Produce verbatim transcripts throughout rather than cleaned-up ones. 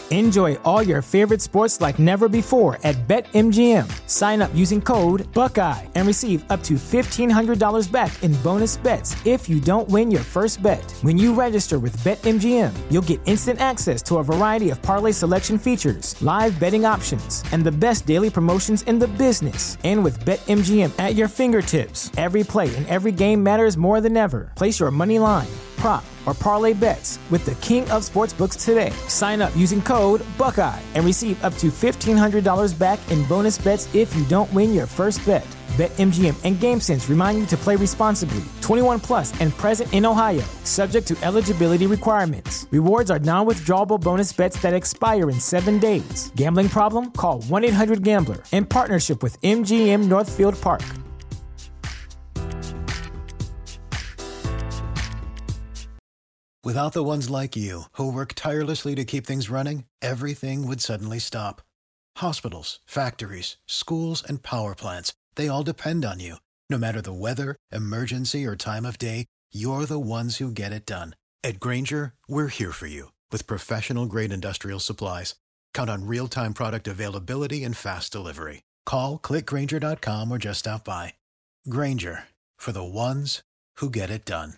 Enjoy all your favorite sports like never before at BetMGM. Sign up using code Buckeye and receive up to fifteen hundred dollars back in bonus bets if you don't win your first bet. When you register with BetMGM, you'll get instant access to a variety of parlay selection features, live betting options, and the best daily promotions in the business. And with BetMGM at your fingertips, every play and every game matters more than ever. Place your money line, prop, or parlay bets with the king of sportsbooks today. Sign up using code Buckeye and receive up to fifteen hundred dollars back in bonus bets if you don't win your first bet. BetMGM and GameSense remind you to play responsibly. twenty-one plus and present in Ohio, subject to eligibility requirements. Rewards are non-withdrawable bonus bets that expire in seven days. Gambling problem? Call one eight hundred gambler in partnership with M G M Northfield Park. Without the ones like you, who work tirelessly to keep things running, everything would suddenly stop. Hospitals, factories, schools, and power plants, they all depend on you. No matter the weather, emergency, or time of day, you're the ones who get it done. At Grainger, we're here for you with professional-grade industrial supplies. Count on real-time product availability and fast delivery. Call, click Grainger dot com, or just stop by. Grainger, for the ones who get it done.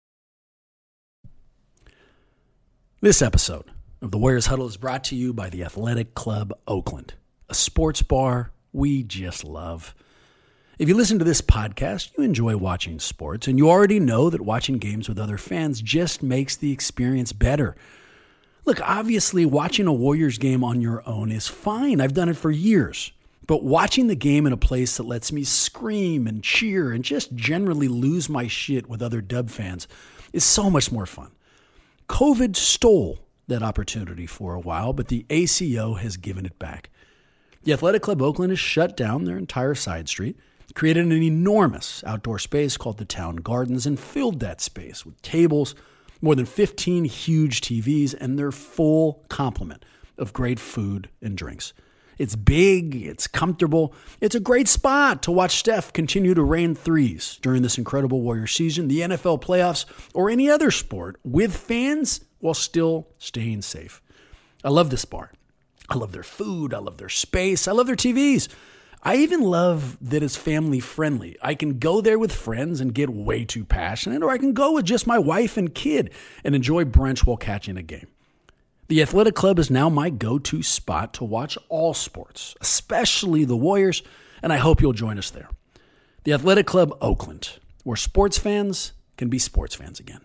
This episode of the Warriors Huddle is brought to you by the Athletic Club Oakland, a sports bar we just love. If you listen to this podcast, you enjoy watching sports, and you already know that watching games with other fans just makes the experience better. Look, obviously, watching a Warriors game on your own is fine. I've done it for years. But watching the game in a place that lets me scream and cheer and just generally lose my shit with other Dub fans is so much more fun. COVID stole that opportunity for a while, but the A C O has given it back. The Athletic Club Oakland has shut down their entire side street, created an enormous outdoor space called the Town Gardens, and filled that space with tables, more than fifteen huge T Vs, and their full complement of great food and drinks. It's big, it's comfortable, it's a great spot to watch Steph continue to rain threes during this incredible Warrior season, the N F L playoffs, or any other sport with fans while still staying safe. I love this bar. I love their food, I love their space, I love their T Vs. I even love that it's family friendly. I can go there with friends and get way too passionate, or I can go with just my wife and kid and enjoy brunch while catching a game. The Athletic Club is now my go-to spot to watch all sports, especially the Warriors, and I hope you'll join us there. The Athletic Club Oakland, where sports fans can be sports fans again.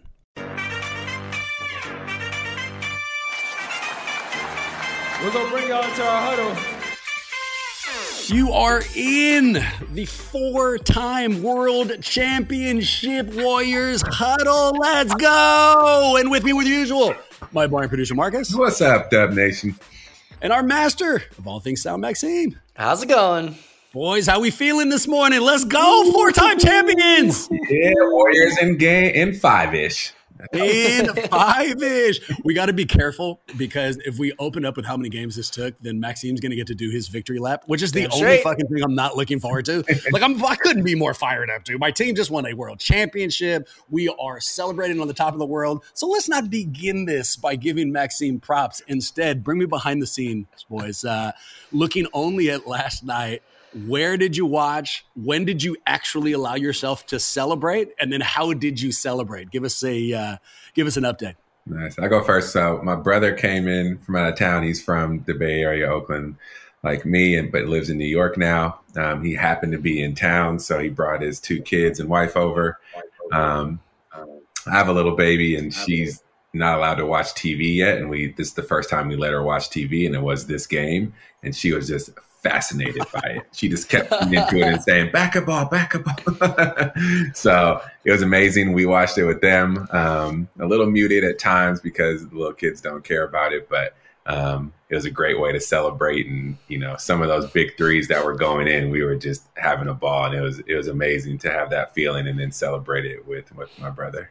We're going to bring y'all into our huddle. You are in the four-time World Championship Warriors huddle. Let's go! And with me, with usual, my boy and producer, Marcus. What's up, Dub Nation? And our master of all things sound, Maxime. How's it going? Boys, how we feeling this morning? Let's go, four-time champions! Yeah, Warriors in game in five-ish. In five-ish. We got to be careful because if we open up with how many games this took, then Maxime's going to get to do his victory lap, which is the Damn only straight. fucking thing I'm not looking forward to. Like, I'm, I couldn't be more fired up, dude. My team just won a world championship. We are celebrating on the top of the world. So let's not begin this by giving Maxime props. Instead, bring me behind the scenes, boys. Uh, looking only at last night, where did you watch? When did you actually allow yourself to celebrate? And then how did you celebrate? Give us a uh, give us an update. Nice. I go first. So my brother came in from out of town. He's from the Bay Area, Oakland, like me, and but lives in New York now. Um, he happened to be in town, so he brought his two kids and wife over. Um, I have a little baby, and she's not allowed to watch T V yet. And we this is the first time we let her watch T V, and it was this game, and she was just fascinated by it. She just kept into it and saying, back a ball, back a ball. So it was amazing. We watched it with them. Um, a little muted at times because the little kids don't care about it, but um, it was a great way to celebrate. And, you know, some of those big threes that were going in, we were just having a ball, and it was, it was amazing to have that feeling and then celebrate it with, with my brother.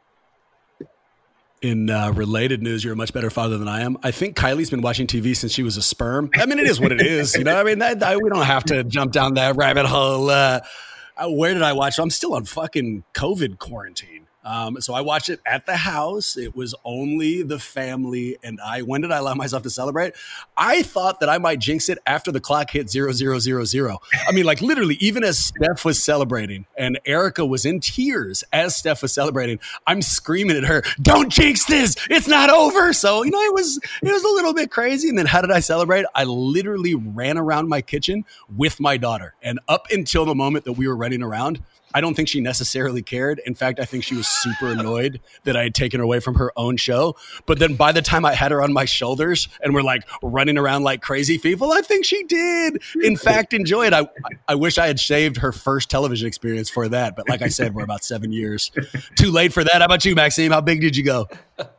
In uh, related news, you're a much better father than I am. I think Kylie's been watching T V since she was a sperm. I mean, it is what it is. You know, I mean, that, that, we don't have to jump down that rabbit hole. Uh, where did I watch? I'm still on fucking COVID quarantine. Um, so I watched it at the house. It was only the family and I. When did I allow myself to celebrate? I thought that I might jinx it after the clock hit zero, zero, zero, zero. I mean, like literally, even as Steph was celebrating and Erica was in tears as Steph was celebrating, I'm screaming at her, "Don't jinx this! It's not over!" So, you know, it was it was a little bit crazy. And then how did I celebrate? I literally ran around my kitchen with my daughter. And up until the moment that we were running around, I don't think she necessarily cared. In fact, I think she was super annoyed that I had taken her away from her own show. But then by the time I had her on my shoulders and we're like running around like crazy people, I think she did, in fact, enjoy it. I, I wish I had saved her first television experience for that. But like I said, we're about seven years too late for that. How about you, Maxime? How big did you go?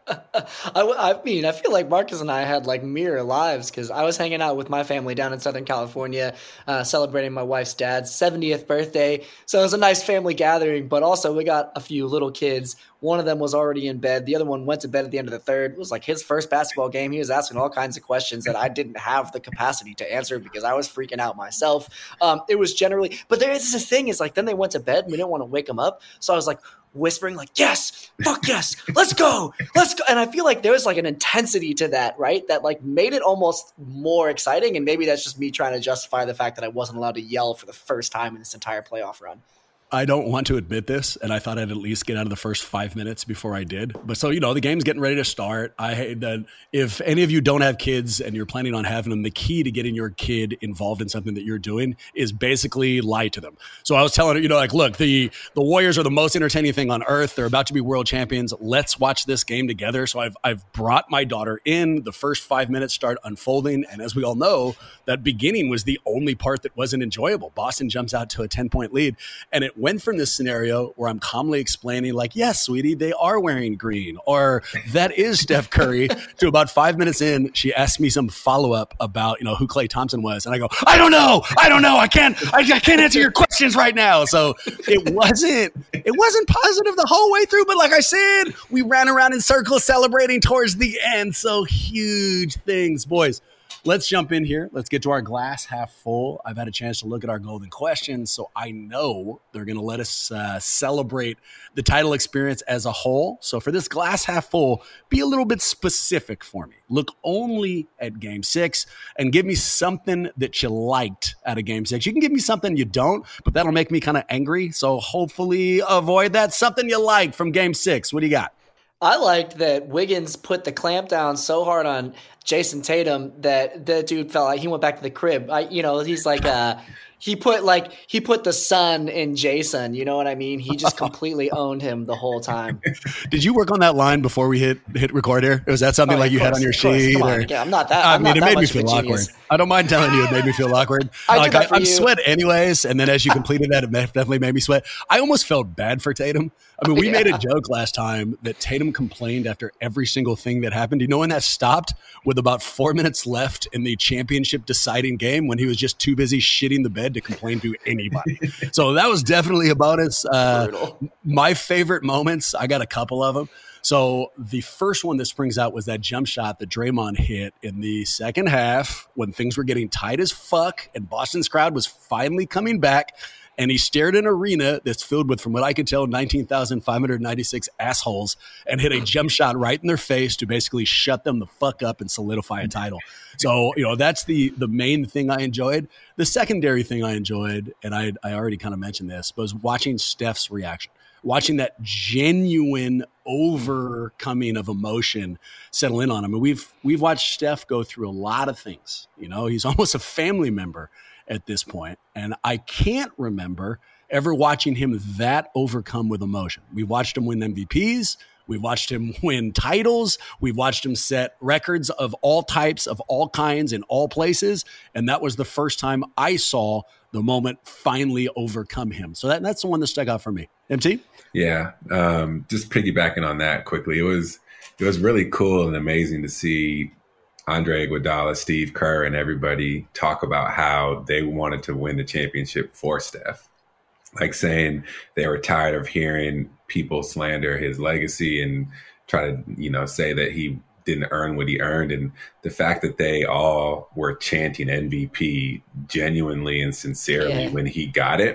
I, I mean, I feel like Marcus and I had like mirror lives because I was hanging out with my family down in Southern California, uh, celebrating my wife's dad's seventieth birthday. So it was a nice family gathering, but also we got a few little kids. One of them was already in bed. The other one went to bed at the end of the third. It was like his first basketball game. He was asking all kinds of questions that I didn't have the capacity to answer because I was freaking out myself. Um, it was generally, but there is this thing is like, then they went to bed and we didn't want to wake them up. So I was like, whispering like, yes, fuck yes, let's go, let's go. And I feel like there was like an intensity to that, right? That like made it almost more exciting. And maybe that's just me trying to justify the fact that I wasn't allowed to yell for the first time in this entire playoff run. I don't want to admit this, and I thought I'd at least get out of the first five minutes before I did. But so, you know, the game's getting ready to start. I hate that if any of you don't have kids and you're planning on having them, the key to getting your kid involved in something that you're doing is basically lie to them. So I was telling her, you know, like, look, the, the Warriors are the most entertaining thing on earth. They're about to be world champions. Let's watch this game together. So I've, I've brought my daughter in. The first five minutes start unfolding. And as we all know, that beginning was the only part that wasn't enjoyable. Boston jumps out to a ten-point lead, and it went from this scenario where I'm calmly explaining like, yes, sweetie, they are wearing green, or that is Steph Curry, to about five minutes in, she asked me some follow-up about, you know, who Klay Thompson was. And I go, I don't know. I don't know. I can't, I, I can't answer your questions right now. So it wasn't, it wasn't positive the whole way through. But like I said, we ran around in circles celebrating towards the end. So huge things, boys. Let's jump in here. Let's get to our glass half full. I've had a chance to look at our golden questions, so I know they're going to let us uh, celebrate the title experience as a whole. So for this glass half full, be a little bit specific for me. Look only at game six and give me something that you liked out of game six. You can give me something you don't, but that'll make me kind of angry. So hopefully avoid that. Something you liked from game six. What do you got? I liked that Wiggins put the clamp down so hard on Jason Tatum that the dude felt like he went back to the crib. I, you know, he's like, uh, he put like, he put the sun in Jason, you know what I mean? He just completely owned him the whole time. Did you work on that line before we hit hit record here? Was that something oh, like you course, had on your sheet? Come on. Or, yeah, I'm not that. I I'm mean, it that made me feel awkward. I don't mind telling you, it made me feel awkward. I like, did that for I, I'm you. sweat anyways. And then as you completed that, it definitely made me sweat. I almost felt bad for Tatum. I mean, we yeah. made a joke last time that Tatum complained after every single thing that happened. Do you know when that stopped? With about four minutes left in the championship deciding game, when he was just too busy shitting the bed to complain to anybody. So that was definitely a bonus. Uh, my favorite moments, I got a couple of them. So the first one that springs out was that jump shot that Draymond hit in the second half when things were getting tight as fuck and Boston's crowd was finally coming back. And he stared at an arena that's filled with, from what I could tell, nineteen thousand five hundred ninety-six assholes and hit a jump shot right in their face to basically shut them the fuck up and solidify a title. So, you know, that's the the main thing I enjoyed. The secondary thing I enjoyed, and I, I already kind of mentioned this, was watching Steph's reaction. Watching that genuine overcoming of emotion settle in on him. And we've we've watched Steph go through a lot of things. You know, he's almost a family member at this point. And I can't remember ever watching him that overcome with emotion. We watched him win M V Ps. We've watched him win titles. We've watched him set records of all types, of all kinds, in all places. And that was the first time I saw the moment finally overcome him. So that, that's the one that stuck out for me. M T? Yeah. Um, just piggybacking on that quickly. It was, it was really cool and amazing to see Andre Iguodala, Steve Kerr, and everybody talk about how they wanted to win the championship for Steph. Like saying they were tired of hearing people slander his legacy and try to, you know, say that he didn't earn what he earned. And the fact that they all were chanting M V P genuinely and sincerely yeah. when he got it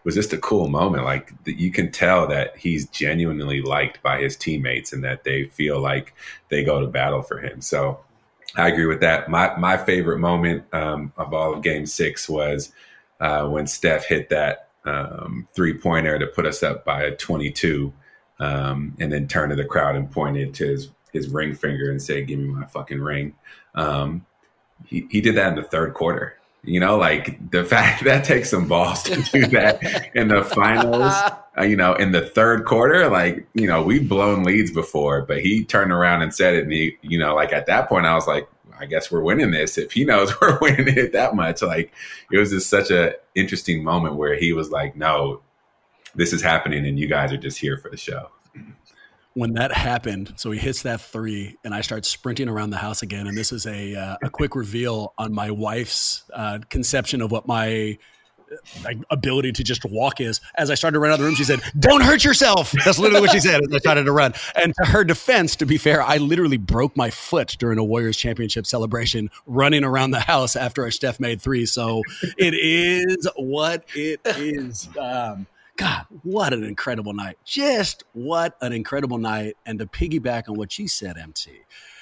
was just a cool moment. Like you can tell that he's genuinely liked by his teammates and that they feel like they go to battle for him. So I agree with that. My my favorite moment um, of all of Game Six was uh, when Steph hit that um, three pointer to put us up by twenty-two, um, and then turned to the crowd and pointed to his his ring finger and said, "Give me my fucking ring." Um, he he did that in the third quarter. You know, like the fact that takes some balls to do that in the finals, uh, you know, in the third quarter, like, you know, we've blown leads before, but he turned around and said it. And he, you know, like at that point, I was like, I guess we're winning this. If he knows we're winning it that much, like it was just such a interesting moment where he was like, no, this is happening and you guys are just here for the show. When that happened, so he hits that three, and I start sprinting around the house again. And this is a uh, a quick reveal on my wife's uh, conception of what my like, ability to just walk is. As I started to run out of the room, she said, "Don't hurt yourself." That's literally what she said as I started to run. And to her defense, to be fair, I literally broke my foot during a Warriors championship celebration running around the house after our Steph made three. So it is what it is. Um, God, what an incredible night. Just what an incredible night. And to piggyback on what you said, M T.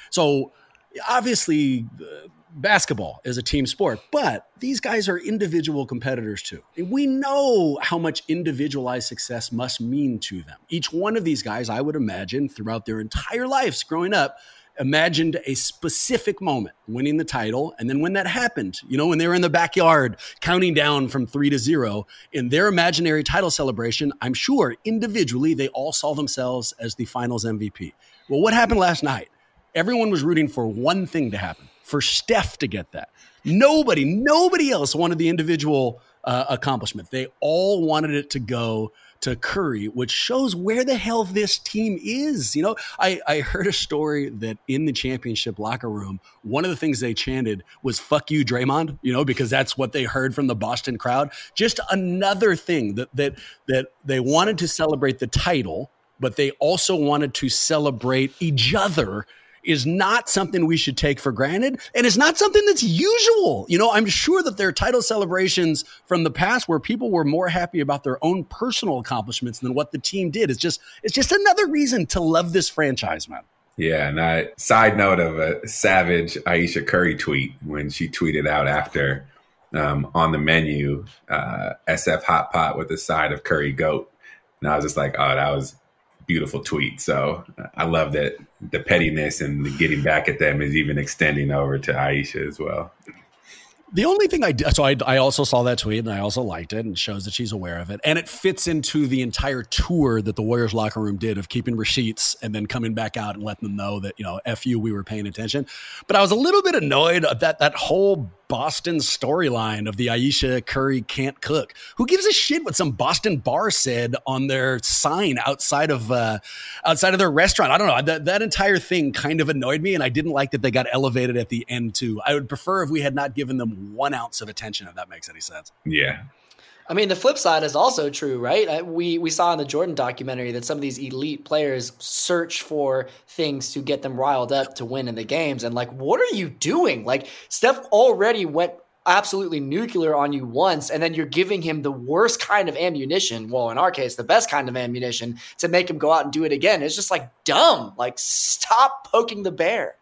So obviously uh, basketball is a team sport, but these guys are individual competitors too. And we know how much individualized success must mean to them. Each one of these guys, I would imagine, throughout their entire lives growing up, imagined a specific moment, winning the title. And then when that happened, you know, when they were in the backyard counting down from three to zero in their imaginary title celebration, I'm sure individually they all saw themselves as the finals M V P. Well, what happened last night? Everyone was rooting for one thing to happen, for Steph to get that. Nobody, nobody else wanted the individual uh, accomplishment. They all wanted it to go to Curry, which shows where the hell this team is. You know, I, I heard a story that in the championship locker room, one of the things they chanted was "fuck you, Draymond," you know, because that's what they heard from the Boston crowd. Just another thing that that that they wanted to celebrate the title, but they also wanted to celebrate each other is not something we should take for granted. And it's not something that's usual. You know, I'm sure that there are title celebrations from the past where people were more happy about their own personal accomplishments than what the team did. It's just, it's just another reason to love this franchise, man. Yeah. And I, side note of a savage Ayesha Curry tweet when she tweeted out after um, on the menu, uh, S F Hot Pot with a side of Curry Goat. And I was just like, oh, that was beautiful tweet. So I love that the pettiness and the getting back at them is even extending over to Ayesha as well. The only thing I did, so I, I also saw that tweet and I also liked it and shows that she's aware of it. And it fits into the entire tour that the Warriors locker room did of keeping receipts and then coming back out and letting them know that, you know, F you, we were paying attention. But I was a little bit annoyed at that, that whole Boston storyline of the Ayesha Curry can't cook. Who gives a shit what some Boston bar said on their sign outside of uh, outside of their restaurant? I don't know. That, that entire thing kind of annoyed me, and I didn't like that they got elevated at the end too. I would prefer if we had not given them one ounce of attention, if that makes any sense. Yeah. I mean, the flip side is also true, right? We we saw in the Jordan documentary that some of these elite players search for things to get them riled up to win in the games. And like, what are you doing? Like, Steph already went absolutely nuclear on you once, and then you're giving him the worst kind of ammunition. Well, in our case, the best kind of ammunition to make him go out and do it again. It's just like dumb. Like, stop poking the bear.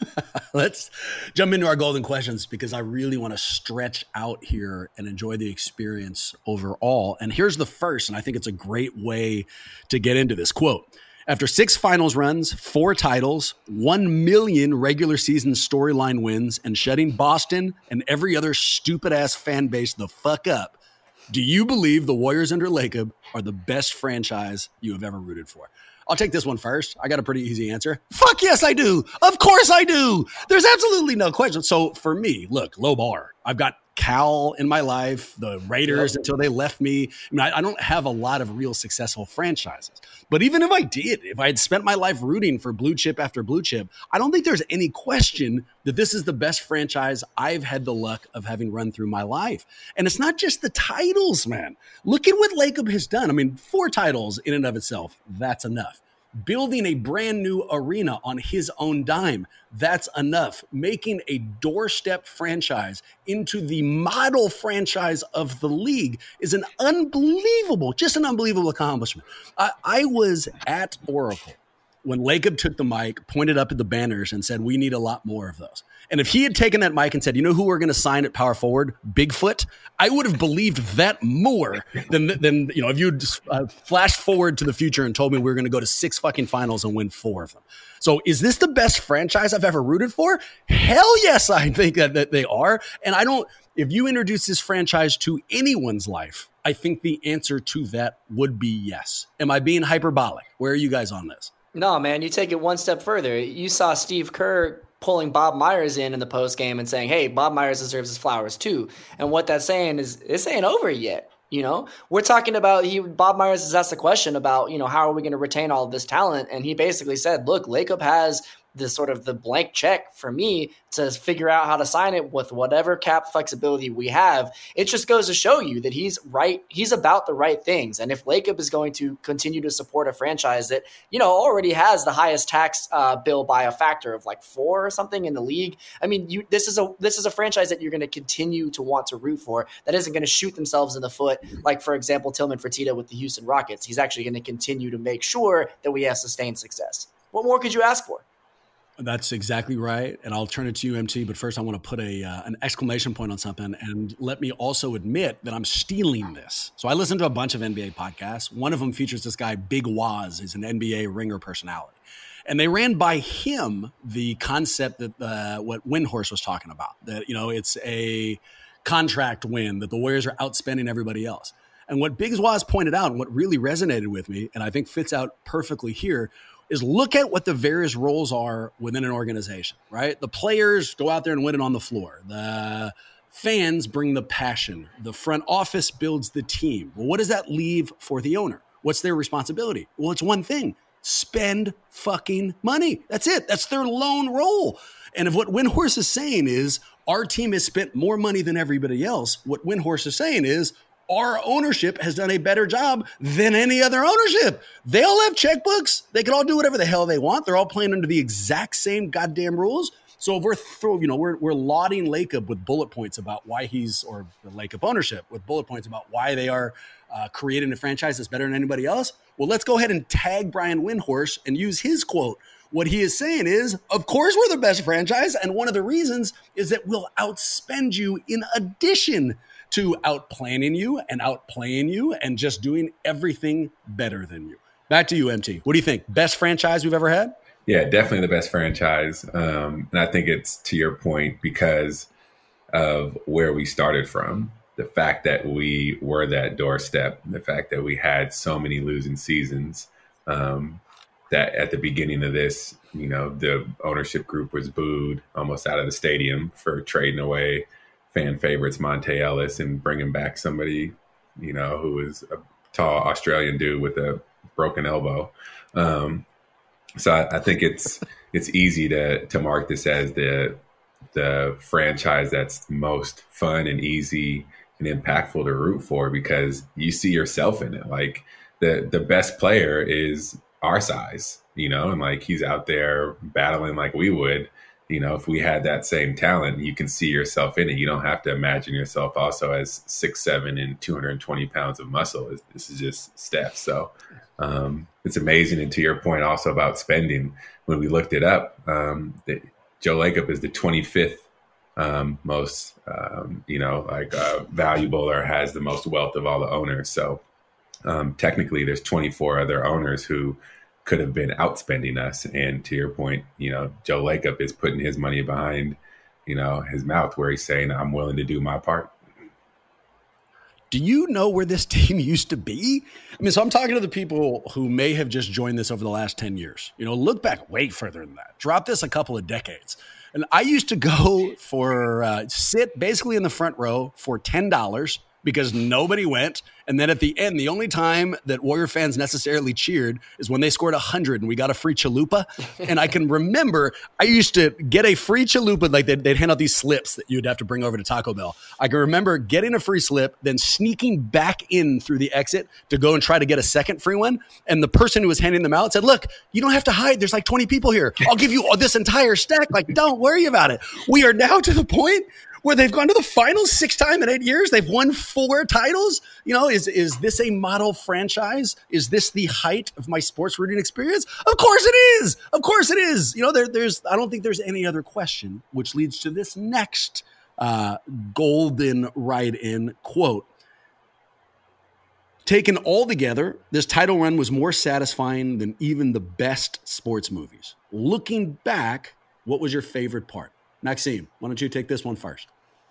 Let's jump into our golden questions because I really want to stretch out here and enjoy the experience overall. And here's the first, and I think it's a great way to get into this. Quote, after six finals runs, four titles, one million regular season storyline wins, and shutting Boston and every other stupid-ass fan base the fuck up, do you believe the Warriors under Lacob are the best franchise you have ever rooted for? I'll take this one first. I got a pretty easy answer. Fuck yes, I do. Of course I do. There's absolutely no question. So for me, look, low bar. I've got Cal in my life, the Raiders yep. until they left me. I mean, I, I don't have a lot of real successful franchises. But even if I did, if I had spent my life rooting for blue chip after blue chip, I don't think there's any question that this is the best franchise I've had the luck of having run through my life. And it's not just the titles, man. Look at what Lacob has done. I mean, four titles in and of itself, that's enough. building a brand new arena on his own dime. That's enough. Making a doorstep franchise into the model franchise of the league is an unbelievable, just an unbelievable accomplishment. I, I was at Oracle when Lacob took the mic, pointed up at the banners and said, we need a lot more of those. And if he had taken that mic and said, you know who we're going to sign at power forward? Bigfoot. I would have believed that more than, than you know, if you just uh, flashed forward to the future and told me we were going to go to six fucking finals and win four of them. So is this the best franchise I've ever rooted for? Hell yes, I think that, that they are. And I don't, if you introduce this franchise to anyone's life, I think the answer to that would be yes. Am I being hyperbolic? Where are you guys on this? No, man, you take it one step further. You saw Steve Kerr pulling Bob Myers in in the post game and saying, hey, Bob Myers deserves his flowers too. And what that's saying is this ain't over yet. You know, we're talking about he Bob Myers has asked the question about, you know, how are we going to retain all of this talent? And he basically said, look, Lacob has the sort of the blank check for me to figure out how to sign it with whatever cap flexibility we have. It just goes to show you that he's right. He's about the right things. And if Lacob is going to continue to support a franchise that, you know, already has the highest tax uh, bill by a factor of like four or something in the league. I mean, you, this is a, this is a franchise that you're going to continue to want to root for that isn't going to shoot themselves in the foot. Like, for example, Tillman Fertitta with the Houston Rockets. He's actually going to continue to make sure that we have sustained success. What more could you ask for? That's exactly right. And I'll turn it to you, M T. But first, I want to put a uh, an exclamation point on something. And let me also admit that I'm stealing this. So I listen to a bunch of N B A podcasts. One of them features this guy, Big Waz. He's an N B A ringer personality. And they ran by him the concept that uh, what Windhorst was talking about, that, you know, it's a contract win, that the Warriors are outspending everybody else. And what Big Waz pointed out, and what really resonated with me, and I think fits out perfectly here, is look at what the various roles are within an organization, right? The players go out there and win it on the floor. The fans bring the passion. The front office builds the team. Well, what does that leave for the owner? What's their responsibility? Well, it's one thing. Spend fucking money. That's it. That's their lone role. And if what Windhorst is saying is our team has spent more money than everybody else, what Windhorst is saying is our ownership has done a better job than any other ownership. They all have checkbooks. They can all do whatever the hell they want. They're all playing under the exact same goddamn rules. So if we're throw, you know, we're we're lauding Lacob with bullet points about why he's, or the Lacob ownership with bullet points about why they are uh, creating a franchise that's better than anybody else. Well, let's go ahead and tag Brian Windhorst and use his quote. What he is saying is, of course, we're the best franchise. And one of the reasons is that we'll outspend you in addition to outplanning you and outplaying you and just doing everything better than you. Back to you, M T. What do you think? Best franchise we've ever had? Yeah, definitely the best franchise. Um, and I think it's to your point because of where we started from. The fact that we were that doorstep, the fact that we had so many losing seasons, um, that at the beginning of this, you know, the ownership group was booed almost out of the stadium for trading away fan favorites Monte Ellis and bringing back somebody, you know, who was a tall Australian dude with a broken elbow. Um, so I, I think it's it's easy to to mark this as the the franchise that's most fun and easy and impactful to root for because you see yourself in it. Like the the best player is our size, you know, and like he's out there battling like we would. You know, if we had that same talent, you can see yourself in it. You don't have to imagine yourself also as six, seven and two hundred twenty pounds of muscle. This is just Steph. So um, it's amazing. And to your point also about spending, when we looked it up, um, the, Joe Lacob is the twenty-fifth um, most, um, you know, like uh, valuable or has the most wealth of all the owners. So um, technically there's twenty-four other owners who could have been outspending us. And to your point, you know, Joe Lacob is putting his money behind, you know, his mouth where he's saying, I'm willing to do my part. Do you know where this team used to be? I mean, so I'm talking to the people who may have just joined this over the last ten years. You know, look back way further than that. Drop this a couple of decades. And I used to go for, uh, sit basically in the front row for ten dollars because nobody went. And then at the end, the only time that Warrior fans necessarily cheered is when they scored one hundred and we got a free chalupa. And I can remember I used to get a free chalupa, like they'd, they'd hand out these slips that you'd have to bring over to Taco Bell. I can remember getting a free slip, then sneaking back in through the exit to go and try to get a second free one. And the person who was handing them out said, look, you don't have to hide. There's like twenty people here. I'll give you this entire stack. Like, don't worry about it. We are now to the point where they've gone to the finals six times in eight years. They've won four titles. You know, is is this a model franchise? Is this the height of my sports rooting experience? Of course it is. Of course it is. You know, there, there's I don't think there's any other question, which leads to this next uh, golden ride-in quote. Taken all together, this title run was more satisfying than even the best sports movies. Looking back, what was your favorite part? Maxime, why don't you take this one first?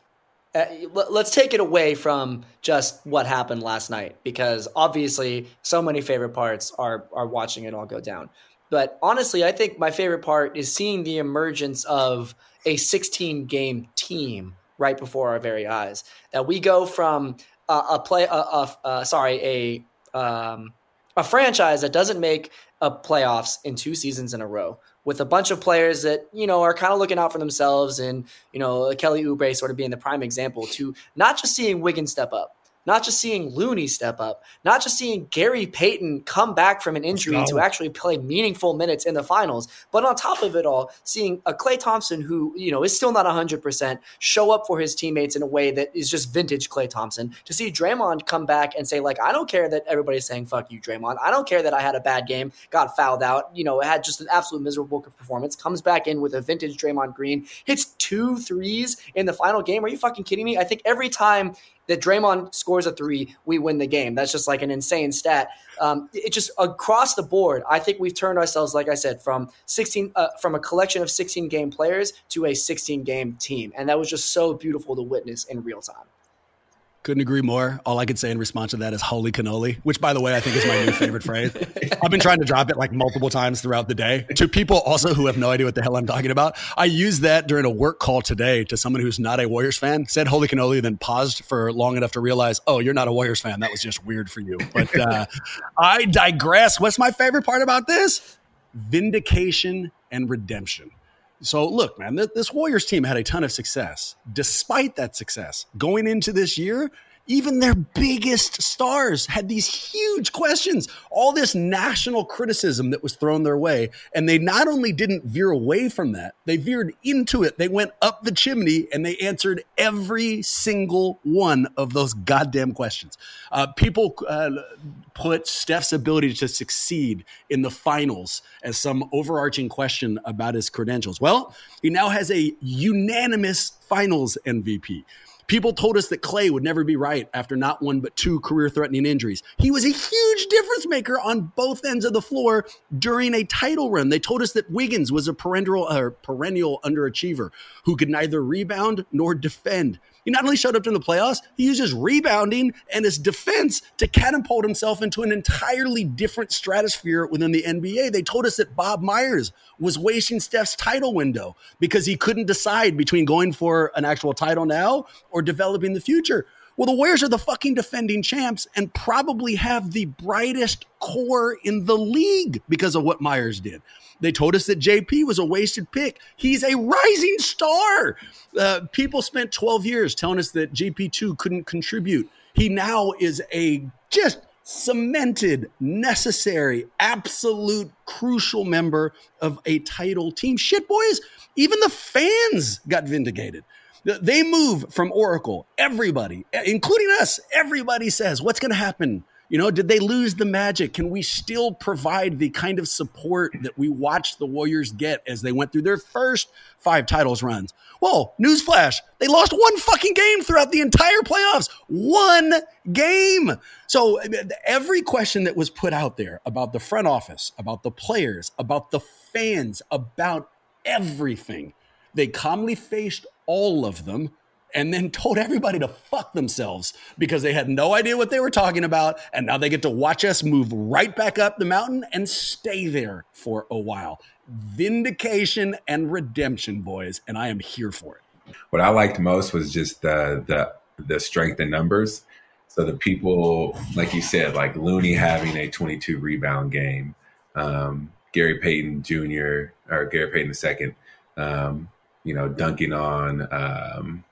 Uh, let's take it away from just what happened last night, because obviously so many favorite parts are are watching it all go down. But honestly, I think my favorite part is seeing the emergence of a sixteen-game team right before our very eyes. That we go from a, a play, a, a, a, sorry, a um, a franchise that doesn't make a playoffs in two seasons in a row, with a bunch of players that, you know, are kind of looking out for themselves, and, you know, Kelly Oubre sort of being the prime example, to not just seeing Wiggins step up, not just seeing Looney step up, not just seeing Gary Payton come back from an injury to actually play meaningful minutes in the finals, but on top of it all, seeing a Klay Thompson who, you know, is still not one hundred percent, show up for his teammates in a way that is just vintage Klay Thompson, to see Draymond come back and say, like, I don't care that everybody's saying, fuck you, Draymond. I don't care that I had a bad game, got fouled out, you know, had just an absolute miserable performance, comes back in with a vintage Draymond Green, hits two threes in the final game. Are you fucking kidding me? I think every time that Draymond scores a three, we win the game. That's just like an insane stat. Um, it just across the board, I think we've turned ourselves, like I said, from sixteen, uh, from a collection of sixteen game players to a sixteen game team. And that was just so beautiful to witness in real time. Couldn't agree more. All I could say in response to that is holy cannoli, which, by the way, I think is my new favorite phrase. I've been trying to drop it like multiple times throughout the day to people also who have no idea what the hell I'm talking about. I used that during a work call today to someone who's not a Warriors fan, said holy cannoli, then paused for long enough to realize, oh, you're not a Warriors fan. That was just weird for you. But uh, I digress. What's my favorite part about this? Vindication and redemption. So look, man, this Warriors team had a ton of success. Despite that success, going into this year, even their biggest stars had these huge questions, all this national criticism that was thrown their way. And they not only didn't veer away from that, they veered into it. They went up the chimney and they answered every single one of those goddamn questions. Uh, people uh, put Steph's ability to succeed in the finals as some overarching question about his credentials. Well, he now has a unanimous finals M V P. People told us that Klay would never be right after not one but two career-threatening injuries. He was a huge difference maker on both ends of the floor during a title run. They told us that Wiggins was a perennial, uh, perennial underachiever who could neither rebound nor defend. He not only showed up in the playoffs, he used his rebounding and his defense to catapult himself into an entirely different stratosphere within the N B A. They told us that Bob Myers was wasting Steph's title window because he couldn't decide between going for an actual title now or developing the future. Well, the Warriors are the fucking defending champs and probably have the brightest core in the league because of what Myers did. They told us that J P was a wasted pick. He's a rising star. Uh, people spent twelve years telling us that J P two couldn't contribute. He now is a just cemented, necessary, absolute, crucial member of a title team. Shit, boys, even the fans got vindicated. They move from Oracle. Everybody, including us, everybody says, what's going to happen? You know, did they lose the magic? Can we still provide the kind of support that we watched the Warriors get as they went through their first five titles runs? Well, newsflash, they lost one fucking game throughout the entire playoffs. One game. So every question that was put out there about the front office, about the players, about the fans, about everything, they calmly faced all of them and then told everybody to fuck themselves because they had no idea what they were talking about. And now they get to watch us move right back up the mountain and stay there for a while. Vindication and redemption, boys. And I am here for it. What I liked most was just the the the strength in numbers. So the people, like you said, like Looney having a twenty-two rebound game, um, Gary Payton Junior or Gary Payton the second, um, you know, dunking on um,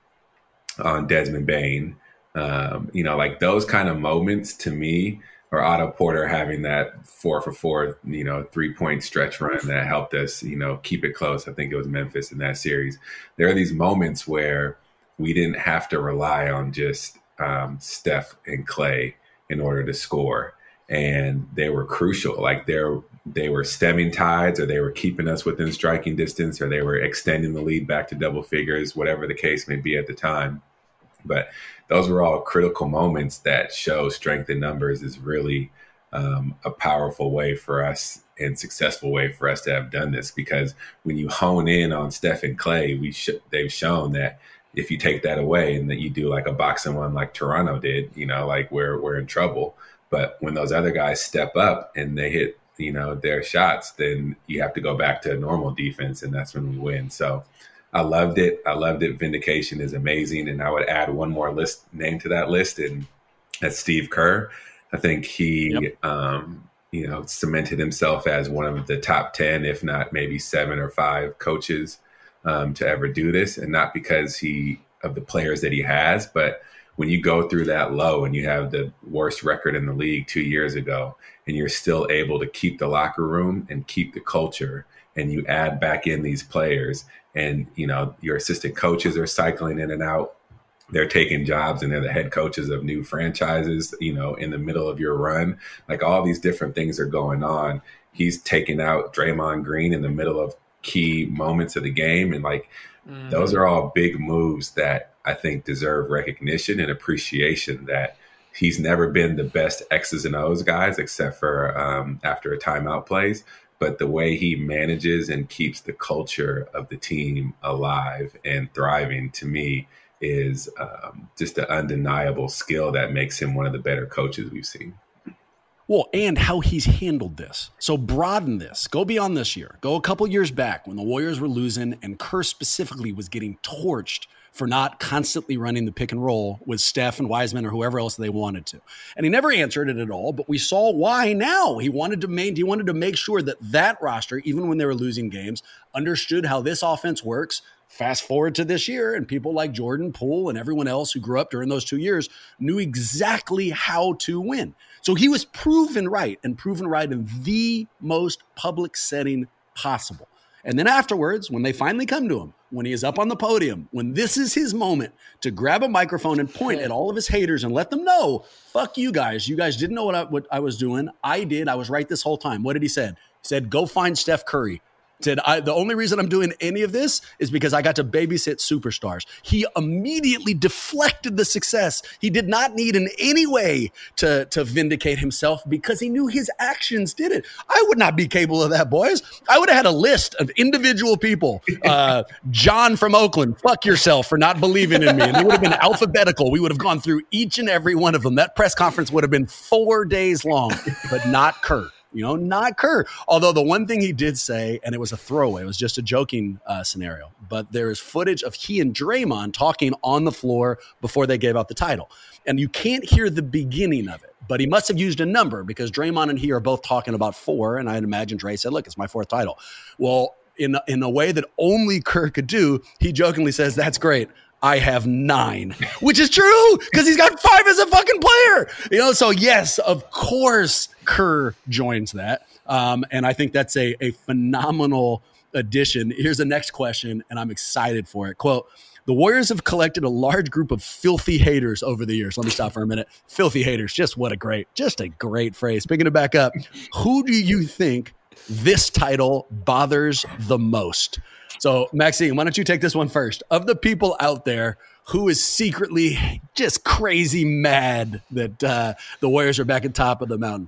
on Desmond Bain, um, you know, like those kind of moments to me, or Otto Porter having that four for four, you know, three point stretch run that helped us, you know, keep it close. I think it was Memphis in that series. There are these moments where we didn't have to rely on just um, Steph and Clay in order to score. And they were crucial. Like they're, they were stemming tides, or they were keeping us within striking distance, or they were extending the lead back to double figures, whatever the case may be at the time. But those were all critical moments that show strength in numbers is really um, a powerful way for us and successful way for us to have done this. Because when you hone in on Steph and Clay, we sh- they've shown that if you take that away and that you do like a boxing one like Toronto did, you know, like we're we're in trouble. But when those other guys step up and they hit, you know, their shots, then you have to go back to a normal defense, and that's when we win. So I loved it. I loved it. Vindication is amazing. And I would add one more list name to that list, and that's Steve Kerr. I think he, yep. um, you know, cemented himself as one of the top ten, if not maybe seven or five coaches um, to ever do this. And not because he of the players that he has, but when you go through that low and you have the worst record in the league two years ago, and you're still able to keep the locker room and keep the culture, and you add back in these players, and, you know, your assistant coaches are cycling in and out. They're taking jobs and they're the head coaches of new franchises, you know, in the middle of your run. Like all these different things are going on. He's taking out Draymond Green in the middle of key moments of the game. And like, mm-hmm. those are all big moves that I think deserve recognition and appreciation, that he's never been the best X's and O's guys, except for um, after a timeout plays. But the way he manages and keeps the culture of the team alive and thriving, to me, is um, just an undeniable skill that makes him one of the better coaches we've seen. Well, and how he's handled this. So broaden this. Go beyond this year. Go a couple years back when the Warriors were losing and Kerr specifically was getting torched for not constantly running the pick and roll with Steph and Wiseman or whoever else they wanted to. And he never answered it at all, but we saw why now. He wanted to main, he wanted to make sure that that roster, even when they were losing games, understood how this offense works. Fast forward to this year, and people like Jordan Poole and everyone else who grew up during those two years knew exactly how to win. So he was proven right, and proven right in the most public setting possible. And then afterwards, when they finally come to him, when he is up on the podium, when this is his moment to grab a microphone and point at all of his haters and let them know, fuck you guys. You guys didn't know what I, what I was doing. I did. I was right this whole time. What did he say? He said, go find Steph Curry. Said, I, the only reason I'm doing any of this is because I got to babysit superstars. He immediately deflected the success. He did not need in any way to, to vindicate himself because he knew his actions did it. I would not be capable of that, boys. I would have had a list of individual people. Uh, John from Oakland, fuck yourself for not believing in me. And it would have been alphabetical. We would have gone through each and every one of them. That press conference would have been four days long, but not Kerr. You know, not Kerr. Although the one thing he did say, and it was a throwaway, it was just a joking uh, scenario, but there is footage of he and Draymond talking on the floor before they gave out the title. And you can't hear the beginning of it, but he must have used a number because Draymond and he are both talking about four. And I'd imagine Dre said, look, it's my fourth title. Well, in, in a way that only Kerr could do, he jokingly says, that's great. I have nine, which is true because he's got five as a fucking player. You know, so yes, of course, Kerr joins that. Um, and I think that's a, a phenomenal addition. Here's the next question, and I'm excited for it. Quote, the Warriors have collected a large group of filthy haters over the years. Let me stop for a minute. Filthy haters. Just what a great, just a great phrase. Picking it back up. Who do you think this title bothers the most? So, Maxime, why don't you take this one first? Of the people out there, who is secretly just crazy mad that uh, the Warriors are back at top of the mountain?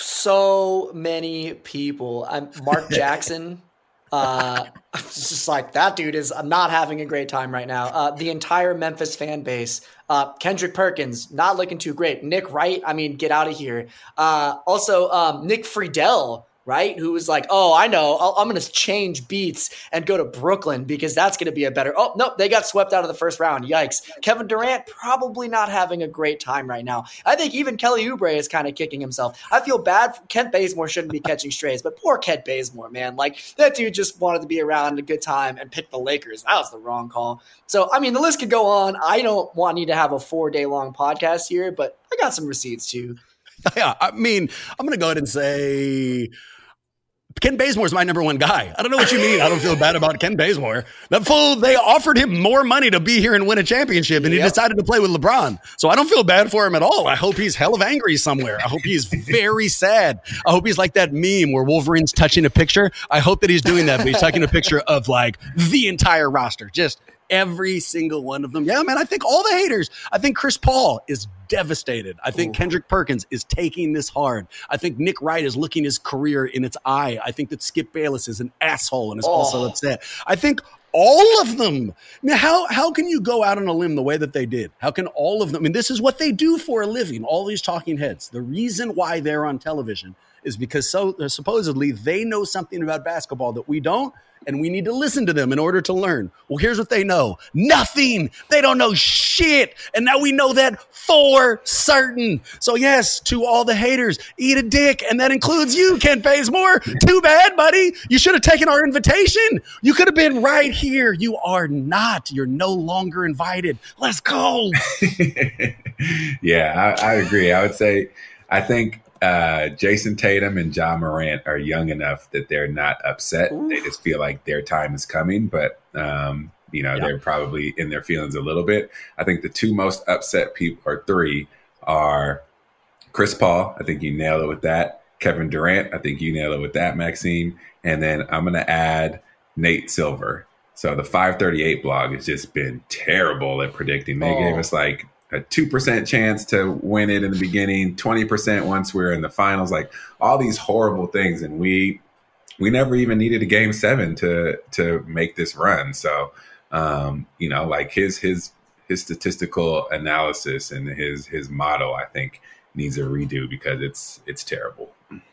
So many people. I'm Mark Jackson. Uh, it's just like that dude is not having a great time right now. Uh, the entire Memphis fan base. Uh, Kendrick Perkins, not looking too great. Nick Wright, I mean, get out of here. Uh, also, um, Nick Friedel. right? Who was like, oh, I know, I'll, I'm going to change beats and go to Brooklyn because that's going to be a better. Oh, nope, they got swept out of the first round. Yikes. Kevin Durant probably not having a great time right now. I think even Kelly Oubre is kind of kicking himself. I feel bad. For, Kent Bazemore shouldn't be catching strays, but poor Kent Bazemore, man. Like, that dude just wanted to be around a good time and pick the Lakers. That was the wrong call. So, I mean, the list could go on. I don't want you to have a four-day-long podcast here, but I got some receipts too. Yeah, I mean, I'm going to go ahead and say Ken Bazemore is my number one guy. I don't know what you mean. I don't feel bad about Ken Bazemore. That fool, they offered him more money to be here and win a championship, and he yep. decided to play with LeBron. So I don't feel bad for him at all. I hope he's hell of angry somewhere. I hope he's very sad. I hope he's like that meme where Wolverine's touching a picture. I hope that he's doing that, but he's taking a picture of like the entire roster. Just every single one of them. Yeah, man, I think all the haters. I think Chris Paul is devastated. I think Ooh. Kendrick Perkins is taking this hard. I think Nick Wright is looking his career in its eye. I think that Skip Bayless is an asshole and is oh. also upset. I think all of them. I mean, how, how can you go out on a limb the way that they did? How can all of them? I mean, this is what they do for a living, all these talking heads. The reason why they're on television is because so uh, supposedly they know something about basketball that we don't, and we need to listen to them in order to learn. Well, here's what they know. Nothing. They don't know shit. And now we know that for certain. So yes, to all the haters, eat a dick. And that includes you, Kent Bazemore. Too bad, buddy. You should have taken our invitation. You could have been right here. You are not. You're no longer invited. Let's go. Yeah, I, I agree. I would say, I think, Uh, Jason Tatum and Ja Morant are young enough that they're not upset. Ooh. They just feel like their time is coming, but um, you know, yeah. they're probably in their feelings a little bit. I think the two most upset people, or three, are Chris Paul. I think you nailed it with that. Kevin Durant. I think you nailed it with that, Maxime. And then I'm going to add Nate Silver. So the five thirty-eight blog has just been terrible at predicting. They oh. gave us like a two percent chance to win it in the beginning, twenty percent once we're in the finals, like all these horrible things. And we, we never even needed a game seven to, to make this run. So, um, you know, like his, his, his statistical analysis and his, his model, I think needs a redo because it's, it's terrible.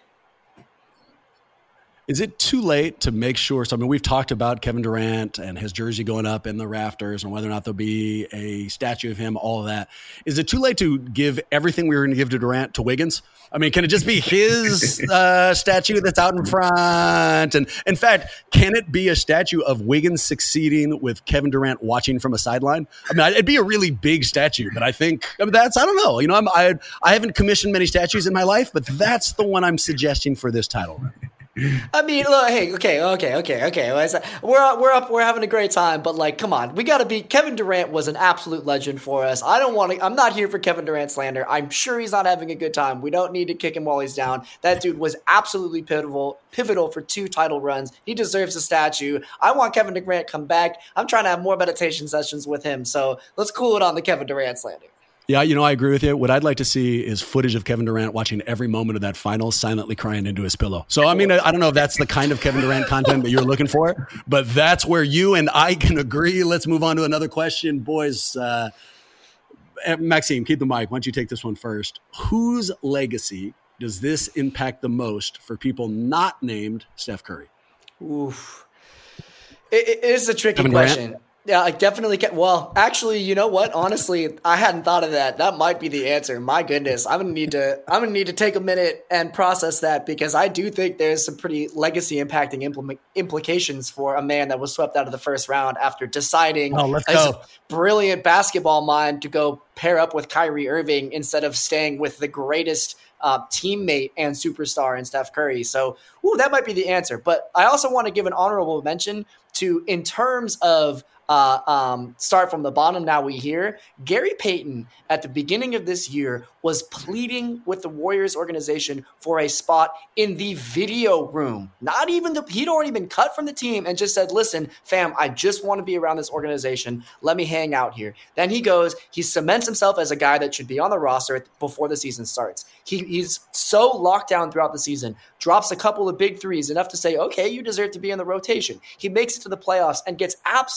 Is it too late to make sure? So, I mean, we've talked about Kevin Durant and his jersey going up in the rafters and whether or not there'll be a statue of him, all of that. Is it too late to give everything we were going to give to Durant to Wiggins? I mean, can it just be his uh, statue that's out in front? And in fact, can it be a statue of Wiggins succeeding with Kevin Durant watching from a sideline? I mean, it'd be a really big statue, but I think I mean, that's, I don't know. You know, I'm, I, I haven't commissioned many statues in my life, but that's the one I'm suggesting for this title run. I mean, look, hey, okay, okay, okay, okay. We're we're up, we're having a great time, but like, come on, we got to be. Kevin Durant was an absolute legend for us. I don't want to. I'm not here for Kevin Durant slander. I'm sure he's not having a good time. We don't need to kick him while he's down. That dude was absolutely pivotal, pivotal for two title runs. He deserves a statue. I want Kevin Durant to come back. I'm trying to have more meditation sessions with him. So let's cool it on the Kevin Durant slander. Yeah, you know, I agree with you. What I'd like to see is footage of Kevin Durant watching every moment of that final, silently crying into his pillow. So, I mean, I, I don't know if that's the kind of Kevin Durant content that you're looking for, but that's where you and I can agree. Let's move on to another question. Boys, uh, Maxime, keep the mic. Why don't you take this one first? Whose legacy does this impact the most for people not named Steph Curry? Oof. It, it is a tricky Kevin question. Durant? Yeah, I definitely can. Well, actually, you know what? Honestly, I hadn't thought of that. That might be the answer. My goodness, I'm gonna need to. I'm gonna need to take a minute and process that because I do think there's some pretty legacy impacting implement, implications for a man that was swept out of the first round after deciding oh, let's his go. brilliant basketball mind to go pair up with Kyrie Irving instead of staying with the greatest uh, teammate and superstar in Steph Curry. So, ooh, that might be the answer. But I also want to give an honorable mention to, in terms of. Uh, um, start from the bottom. Now we hear Gary Payton at the beginning of this year was pleading with the Warriors organization for a spot in the video room. Not even the, he'd already been cut from the team and just said, listen, fam, I just want to be around this organization. Let me hang out here. Then he goes, he cements himself as a guy that should be on the roster before the season starts. He, he's so locked down throughout the season, drops a couple of big threes, enough to say, okay, you deserve to be in the rotation. He makes it to the playoffs and gets absolutely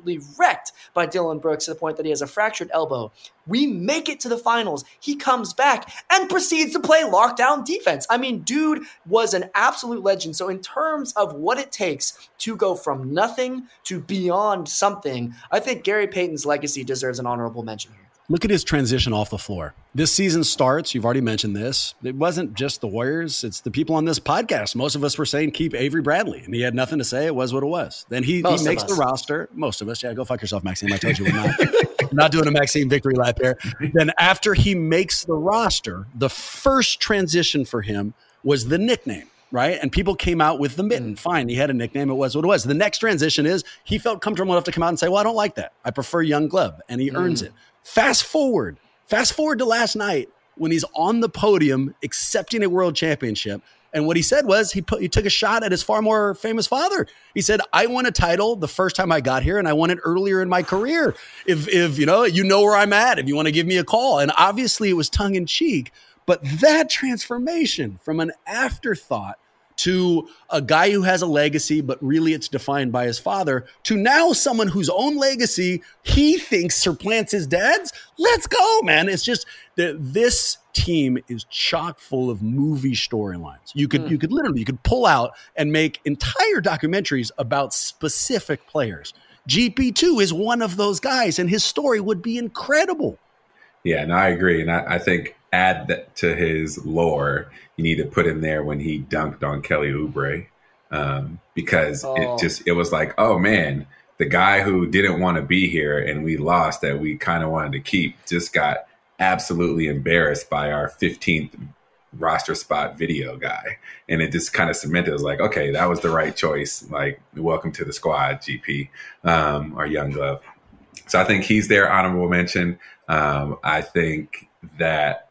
absolutely wrecked by Dillon Brooks to the point that he has a fractured elbow. We make it to the finals. He comes back and proceeds to play lockdown defense. I mean, dude was an absolute legend. So in terms of what it takes to go from nothing to beyond something, I think Gary Payton's legacy deserves an honorable mention here. Look at his transition off the floor. This season starts, you've already mentioned this. It wasn't just the Warriors, it's the people on this podcast. Most of us were saying keep Avery Bradley, and he had nothing to say. It was what it was. Then he, he makes the roster. Most of us. Yeah, go fuck yourself, Maxime. I told you we're not, we're not doing a Maxime victory lap there. Then after he makes the roster, the first transition for him was the nickname. Right. And people came out with the mitten. Fine. He had a nickname. It was what it was. The next transition is he felt comfortable enough to come out and say, well, I don't like that. I prefer Young Glove. And he mm. earns it. Fast forward. Fast forward to last night when he's on the podium accepting a world championship. And what he said was he put he took a shot at his far more famous father. He said, I won a title the first time I got here, and I won it earlier in my career. If, if you know, you know where I'm at, if you want to give me a call. And obviously it was tongue in cheek. But that transformation from an afterthought to a guy who has a legacy, but really it's defined by his father, to now someone whose own legacy he thinks supplants his dad's. Let's go, man. It's just that this team is chock full of movie storylines. You could, mm. you could literally, you could pull out and make entire documentaries about specific players. G P two is one of those guys, and his story would be incredible. Yeah, and I agree. And I, I think add that to his lore, you need to put in there when he dunked on Kelly Oubre, um, because oh. it just it was like, oh man, the guy who didn't want to be here and we lost that we kind of wanted to keep just got absolutely embarrassed by our fifteenth roster spot video guy, and it just kind of cemented. It was like, okay, that was the right choice. Like, welcome to the squad, G P, um, or Young Glove. So I think he's their honorable mention. Um, I think that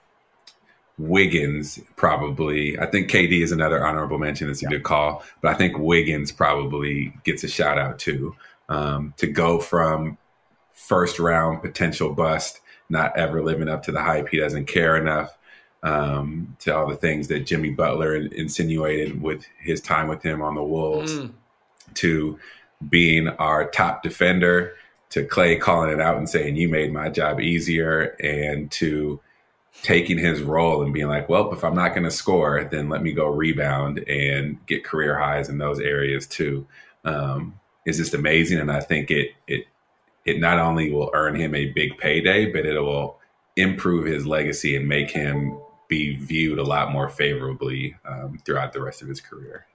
Wiggins probably, I think K D is another honorable mention. It's a yeah. good call, but I think Wiggins probably gets a shout out too. Um, to go from first round potential bust, not ever living up to the hype, he doesn't care enough, um, to all the things that Jimmy Butler insinuated with his time with him on the Wolves, mm. to being our top defender, to Clay calling it out and saying, you made my job easier, and to taking his role and being like, well, if I'm not going to score, then let me go rebound and get career highs in those areas too. Um, is just amazing. And I think it, it, it not only will earn him a big payday, but it will improve his legacy and make him be viewed a lot more favorably um, throughout the rest of his career.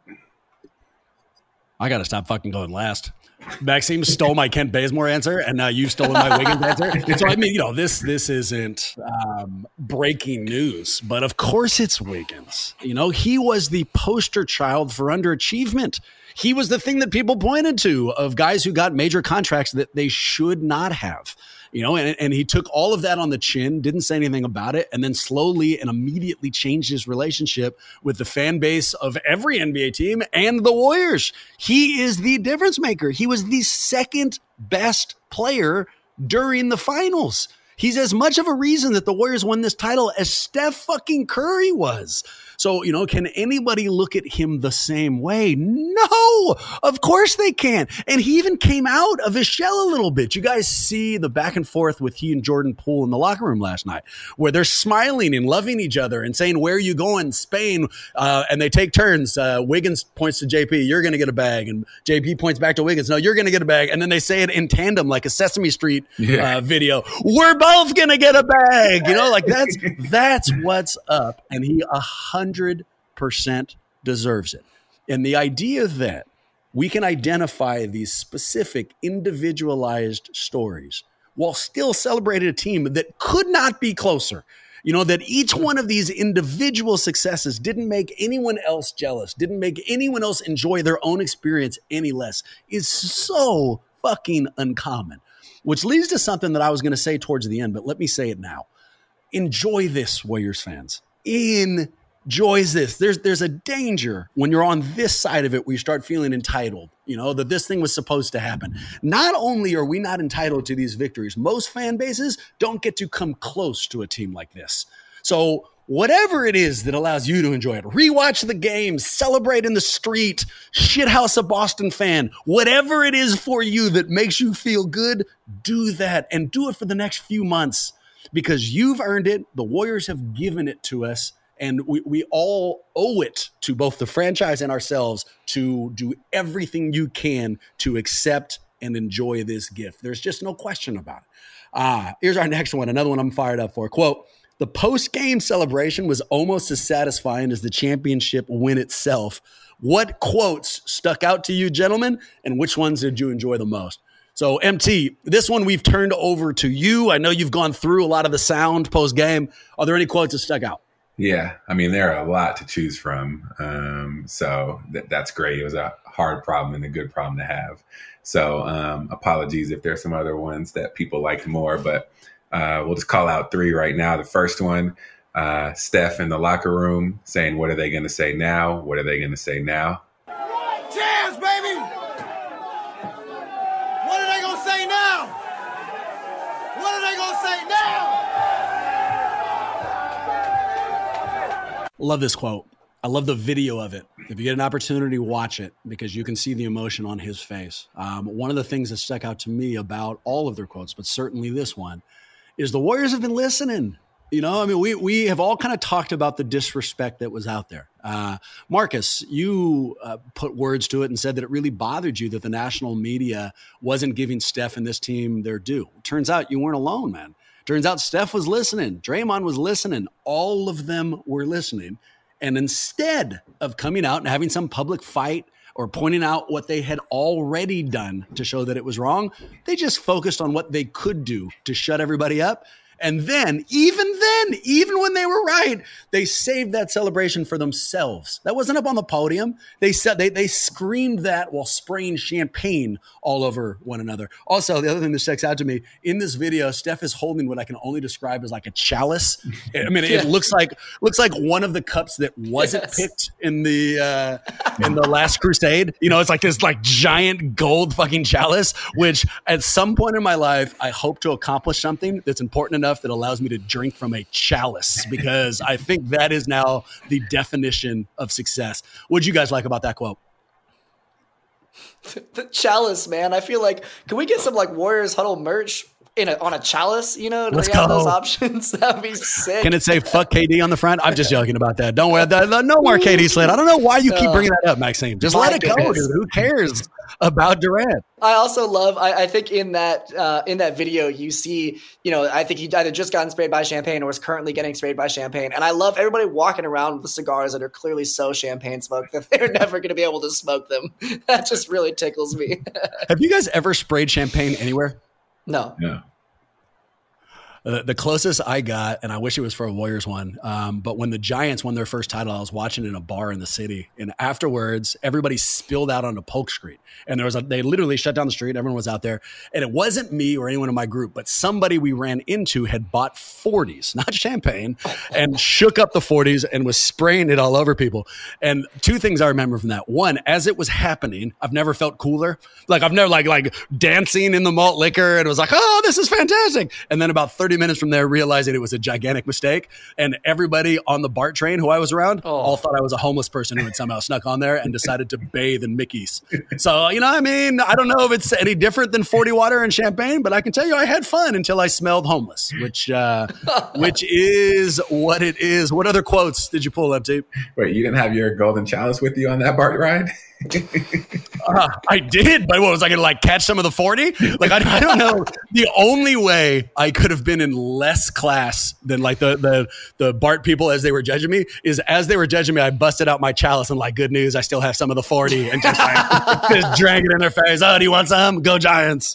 I got to stop fucking going last. Maxime stole my Kent Bazemore answer, and now you've stolen my Wiggins answer. So, I mean, you know, this this isn't um, breaking news, but of course it's Wiggins. You know, he was the poster child for underachievement. He was the thing that people pointed to of guys who got major contracts that they should not have. You know, and, and he took all of that on the chin, didn't say anything about it, and then slowly and immediately changed his relationship with the fan base of every N B A team and the Warriors. He is the difference maker. He was the second best player during the finals. He's as much of a reason that the Warriors won this title as Steph fucking Curry was. So, you know, can anybody look at him the same way? No, of course they can. And he even came out of his shell a little bit. You guys see the back and forth with he and Jordan Poole in the locker room last night, where they're smiling and loving each other and saying, where are you going? Spain. Uh, and they take turns. Uh, Wiggins points to J P, you're going to get a bag. And J P points back to Wiggins, no, you're going to get a bag. And then they say it in tandem, like a Sesame Street yeah. uh, video. We're both going to get a bag. You know, like that's, that's what's up. And he a hundred percent deserves it. And the idea that we can identify these specific individualized stories while still celebrating a team that could not be closer, you know, that each one of these individual successes didn't make anyone else jealous, didn't make anyone else enjoy their own experience any less, is so fucking uncommon. Which leads to something that I was going to say towards the end, but let me say it now. Enjoy this, Warriors fans. In Enjoys this. There's there's a danger when you're on this side of it where you start feeling entitled, you know, that this thing was supposed to happen. Not only are we not entitled to these victories, most fan bases don't get to come close to a team like this. So whatever it is that allows you to enjoy it. Rewatch the game, celebrate in the street, shithouse a Boston fan, whatever it is for you that makes you feel good, do that and do it for the next few months because you've earned it. The Warriors have given it to us. And we, we all owe it to both the franchise and ourselves to do everything you can to accept and enjoy this gift. There's just no question about it. Ah, here's our next one, another one I'm fired up for. Quote, the post-game celebration was almost as satisfying as the championship win itself. What quotes stuck out to you, gentlemen, and which ones did you enjoy the most? So, M T, this one we've turned over to you. I know you've gone through a lot of the sound post-game. Are there any quotes that stuck out? Yeah, I mean, there are a lot to choose from. Um, so th- that's great. It was a hard problem and a good problem to have. So um, apologies if there's some other ones that people liked more, but uh, we'll just call out three right now. The first one, uh, Steph in the locker room saying, what are they going to say now? What are they going to say now? Cheers, baby! What are they going to say now? What are they going to say now? Love this quote. I love the video of it. If you get an opportunity, watch it because you can see the emotion on his face. Um, one of the things that stuck out to me about all of their quotes, but certainly this one, is the Warriors have been listening. You know, I mean, we we have all kind of talked about the disrespect that was out there. Uh, Marcus, you uh, put words to it and said that it really bothered you that the national media wasn't giving Steph and this team their due. Turns out you weren't alone, man. Turns out Steph was listening. Draymond was listening. All of them were listening. And instead of coming out and having some public fight or pointing out what they had already done to show that it was wrong, they just focused on what they could do to shut everybody up. And then, even then, even when they were right, they saved that celebration for themselves. That wasn't up on the podium. They said they they screamed that while spraying champagne all over one another. Also, the other thing that sticks out to me, in this video, Steph is holding what I can only describe as like a chalice. I mean, it, Yeah. it looks like looks like one of the cups that wasn't Yes. picked in the uh, in the Last Crusade. You know, it's like this like giant gold fucking chalice, which at some point in my life, I hope to accomplish something that's important enough that allows me to drink from a chalice, because I think that is now the definition of success. What'd you guys like about that quote? The chalice, man. I feel like, can we get some like Warriors Huddle merch in a, on a chalice? You know, do Let's they have go. those options? That'd be sick. Can it say "fuck K D" on the front? I'm just joking about that. Don't worry. No more K D slant. I don't know why you keep bringing that up, Maxime. Just My let it go, goodness. dude. Who cares about Durant? I also love. I, I think in that uh, in that video, you see, you know, I think he either just gotten sprayed by champagne or is currently getting sprayed by champagne. And I love everybody walking around with cigars that are clearly so champagne smoked that they're never going to be able to smoke them. That just really tickles me. Have you guys ever sprayed champagne anywhere? No. No. Uh, the closest I got, and I wish it was for a Warriors one, um, but when the Giants won their first title, I was watching in a bar in the city, and afterwards, everybody spilled out onto Polk Street, and there was a, they literally shut down the street. Everyone was out there, and it wasn't me or anyone in my group, but somebody we ran into had bought forties, not champagne, and shook up the forties and was spraying it all over people. And two things I remember from that: one, as it was happening, I've never felt cooler. Like I've never like like dancing in the malt liquor, and it was like, oh, this is fantastic. And then about thirty minutes from there, realizing it was a gigantic mistake, and everybody on the BART train who I was around Oh. all thought I was a homeless person who had somehow snuck on there and decided to bathe in Mickey's. So, you know, I mean, I don't know if it's any different than forty water and champagne, but I can tell you I had fun until I smelled homeless, which uh, which is what it is. What other quotes did you pull up, T? Wait, you didn't have your golden chalice with you on that BART ride? Uh, I did, but what was I going to like catch some of the forty? Like, I, I don't know. The only way I could have been in less class than like the, the, the BART people as they were judging me is as they were judging me, I busted out my chalice and like, good news, I still have some of the forty, and just like, just drank it in their face. Oh, do you want some? Go Giants.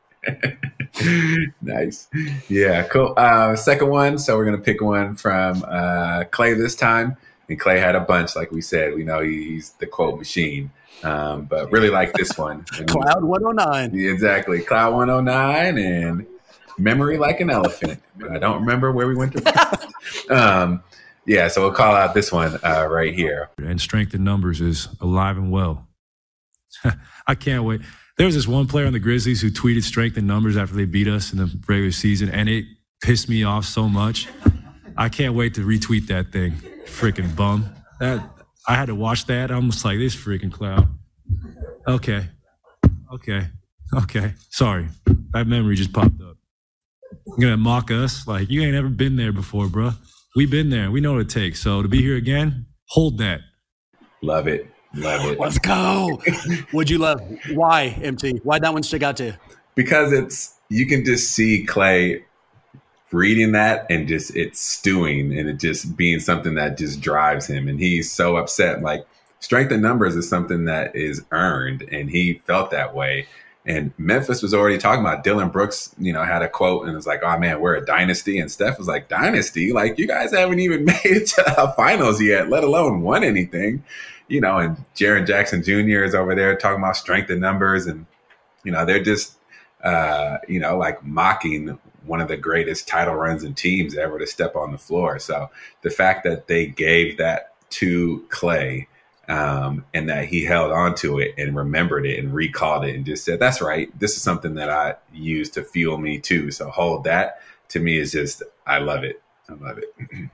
Nice. Yeah, cool. Uh, second one. So we're going to pick one from uh, Clay this time. And Clay had a bunch, like we said. We know he, he's the quote machine. Um, but really like this one. Cloud one oh nine. Yeah, exactly. Cloud one oh nine and memory like an elephant. But I don't remember where we went to. um, yeah, so we'll call out this one uh, right here. And strength in numbers is alive and well. I can't wait. There was this one player on the Grizzlies who tweeted strength in numbers after they beat us in the regular season, and it pissed me off so much. I can't wait to retweet that thing. Freaking bum. That I had to watch that. I'm just like, this freaking clown. Okay. Okay. Okay. Sorry. That memory just popped up. You're going to mock us? Like, you ain't ever been there before, bro. We've been there. We know what it takes. So to be here again, hold that. Love it. Love it. Let's go. What'd you love? Why, M T? Why'd that one stick out to you? Because it's, you can just see Klay reading that and just it's stewing and it just being something that just drives him. And he's so upset. Like, strength in numbers is something that is earned, and he felt that way. And Memphis was already talking about Dylan Brooks, you know, had a quote and was like, oh man, we're a dynasty. And Steph was like, dynasty? Like, you guys haven't even made it to the finals yet, let alone won anything. You know, and Jaren Jackson Junior is over there talking about strength in numbers. And, you know, they're just, uh, you know, like mocking one of the greatest title runs in teams ever to step on the floor. So the fact that they gave that to Klay, um, and that he held on to it and remembered it and recalled it and just said, that's right, this is something that I use to fuel me too. So hold that, to me is just, I love it. I love it.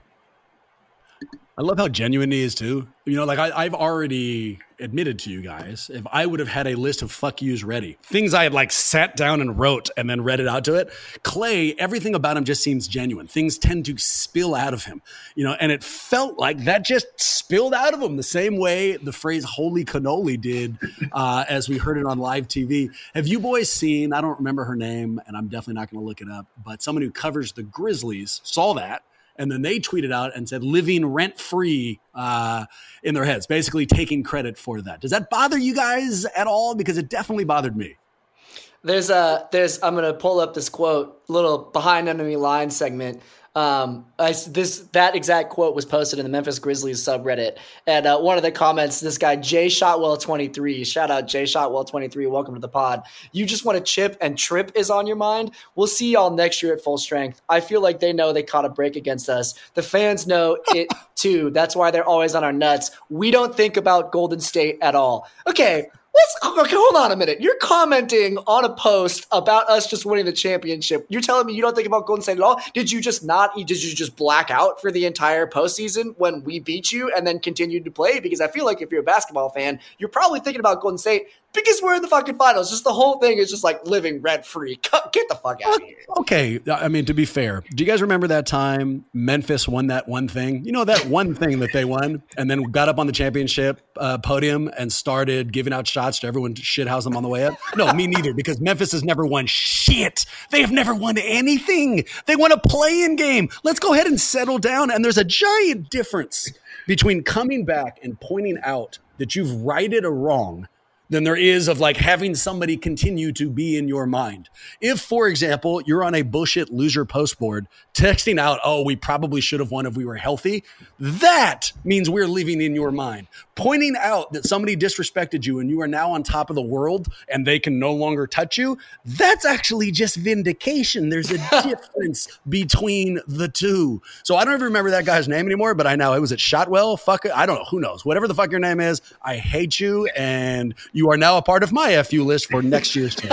I love how genuine he is too. You know, like I, I've already admitted to you guys, if I would have had a list of fuck yous ready, things I had like sat down and wrote and then read it out to it, Klay, everything about him just seems genuine. Things tend to spill out of him, you know, and it felt like that just spilled out of him the same way the phrase holy cannoli did uh, as we heard it on live T V. Have you boys seen, I don't remember her name and I'm definitely not going to look it up, but someone who covers the Grizzlies saw that. And then they tweeted out and said, living rent-free uh, in their heads, basically taking credit for that. Does that bother you guys at all? Because it definitely bothered me. There's a, there's, I'm going to pull up this quote, little behind enemy line segment. Um, I, this, that exact quote was posted in the Memphis Grizzlies subreddit. And uh, one of the comments, this guy, Jay Shotwell twenty-three, shout out Jay Shotwell twenty-three, welcome to the pod. You just want to chip and trip is on your mind? We'll see y'all next year at full strength. I feel like they know they caught a break against us. The fans know it too. That's why they're always on our nuts. We don't think about Golden State at all. Okay. Let's, okay, hold on a minute. You're commenting on a post about us just winning the championship. You're telling me you don't think about Golden State at all? Did you just not? Did you just black out for the entire postseason when we beat you and then continued to play? Because I feel like if you're a basketball fan, you're probably thinking about Golden State because we're in the fucking finals. Just the whole thing is just like living rent free. Get the fuck out of here. Okay. I mean, to be fair, do you guys remember that time Memphis won that one thing? You know, that one thing that they won and then got up on the championship uh, podium and started giving out shots to everyone to shithouse them on the way up? No, me neither, because Memphis has never won shit. They have never won anything. They won a play-in game. Let's go ahead and settle down. And there's a giant difference between coming back and pointing out that you've righted a wrong than there is of like having somebody continue to be in your mind. If, for example, you're on a bullshit loser post board texting out, oh, we probably should have won if we were healthy, that means we're living in your mind. Pointing out that somebody disrespected you and you are now on top of the world and they can no longer touch you, that's actually just vindication. There's a difference between the two. So I don't even remember that guy's name anymore, but I know it was at Shotwell. Fuck it. I don't know. Who knows? Whatever the fuck your name is, I hate you and you are now a part of my F U list for next year's team.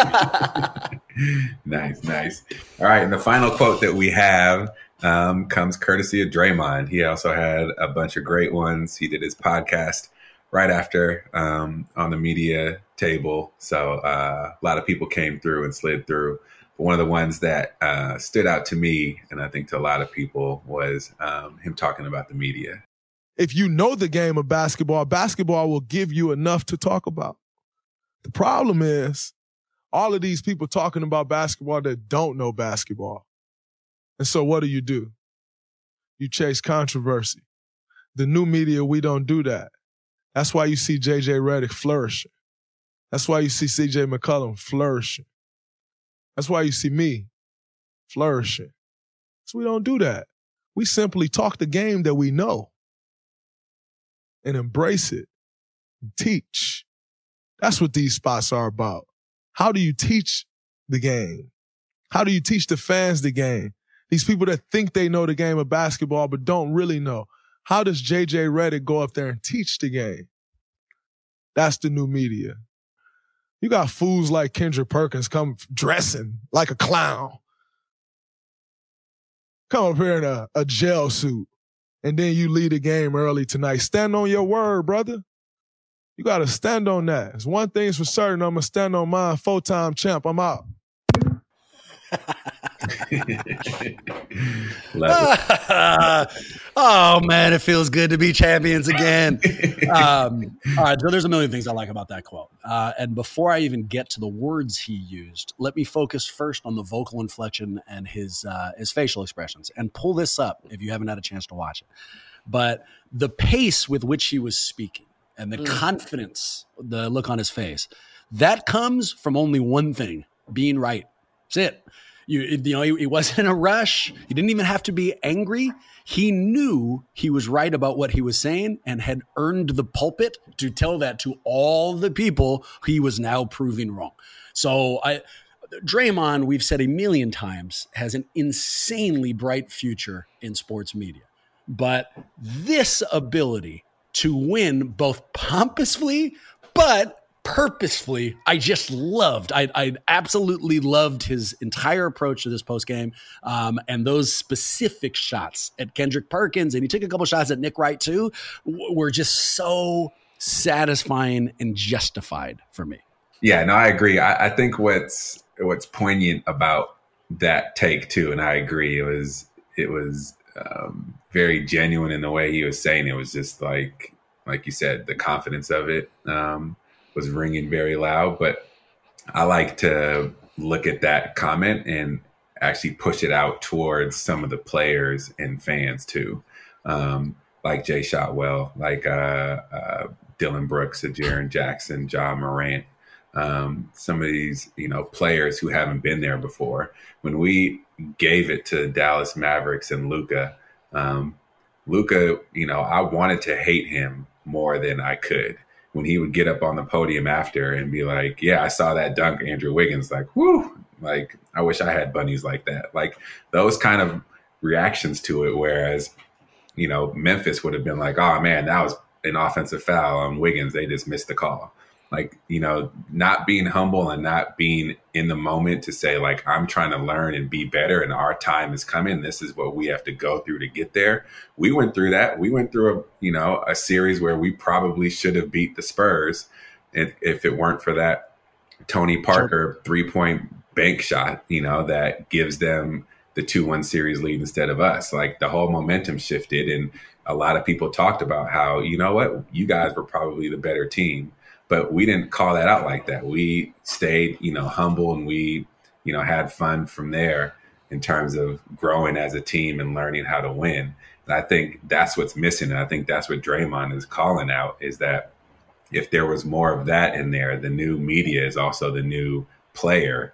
Nice, nice. All right, and the final quote that we have um, comes courtesy of Draymond. He also had a bunch of great ones. He did his podcast right after um, on the media table. So uh, a lot of people came through and slid through. But one of the ones that uh, stood out to me, and I think to a lot of people, was um, him talking about the media. If you know the game of basketball, basketball will give you enough to talk about. The problem is all of these people talking about basketball that don't know basketball. And so what do you do? You chase controversy. The new media, we don't do that. That's why you see J J Redick flourishing. That's why you see C J McCollum flourishing. That's why you see me flourishing. So we don't do that. We simply talk the game that we know and embrace it and teach. That's what these spots are about. How do you teach the game? How do you teach the fans the game? These people that think they know the game of basketball but don't really know. How does J J Redick go up there and teach the game? That's the new media. You got fools like Kendrick Perkins come dressing like a clown. come up here in a, a gel suit and then you lead a game early tonight. Stand on your word, brother. You got to stand on that. It's one thing's for certain. I'm going to stand on mine. Full-time champ. I'm out. Oh, man, it feels good to be champions again. Um, all right, so there's a million things I like about that quote. Uh, and before I even get to the words he used, let me focus first on the vocal inflection and his uh, his facial expressions. And pull this up if you haven't had a chance to watch it. But the pace with which he was speaking and the mm. confidence, the look on his face, that comes from only one thing, being right. That's it. You, you know, he, he wasn't in a rush. He didn't even have to be angry. He knew he was right about what he was saying and had earned the pulpit to tell that to all the people he was now proving wrong. So I, Draymond, we've said a million times, has an insanely bright future in sports media. But this ability to win both pompously, but purposefully, I just loved. I, I absolutely loved his entire approach to this postgame, um, and those specific shots at Kendrick Perkins, and he took a couple shots at Nick Wright too, w- were just so satisfying and justified for me. Yeah, no, I agree. I, I think what's what's poignant about that take too, and I agree, it was it was um, very genuine in the way he was saying it. It was just like like you said, the confidence of it. Um, was ringing very loud, but I like to look at that comment and actually push it out towards some of the players and fans too. Um, like Jay Shotwell, like uh, uh, Dylan Brooks, Jaren Jackson, John Morant, um, some of these, you know, players who haven't been there before. When we gave it to Dallas Mavericks and Luka, um, Luka, you know, I wanted to hate him more than I could. When he would get up on the podium after and be like, yeah, I saw that dunk, Andrew Wiggins, like, whoo, like, I wish I had bunnies like that. Like those kind of reactions to it. Whereas, you know, Memphis would have been like, oh man, that was an offensive foul on Wiggins. They just missed the call. Like, you know, not being humble and not being in the moment to say, like, I'm trying to learn and be better and our time is coming. This is what we have to go through to get there. We went through that. We went through, a you know, a series where we probably should have beat the Spurs if, if it weren't for that Tony Parker three-point bank shot, you know, that gives them the two one series lead instead of us. Like the whole momentum shifted and a lot of people talked about how, you know what, you guys were probably the better team. But we didn't call that out like that. We stayed, you know, humble and we, you know, had fun from there in terms of growing as a team and learning how to win. And I think that's what's missing. And I think that's what Draymond is calling out is that if there was more of that in there, the new media is also the new player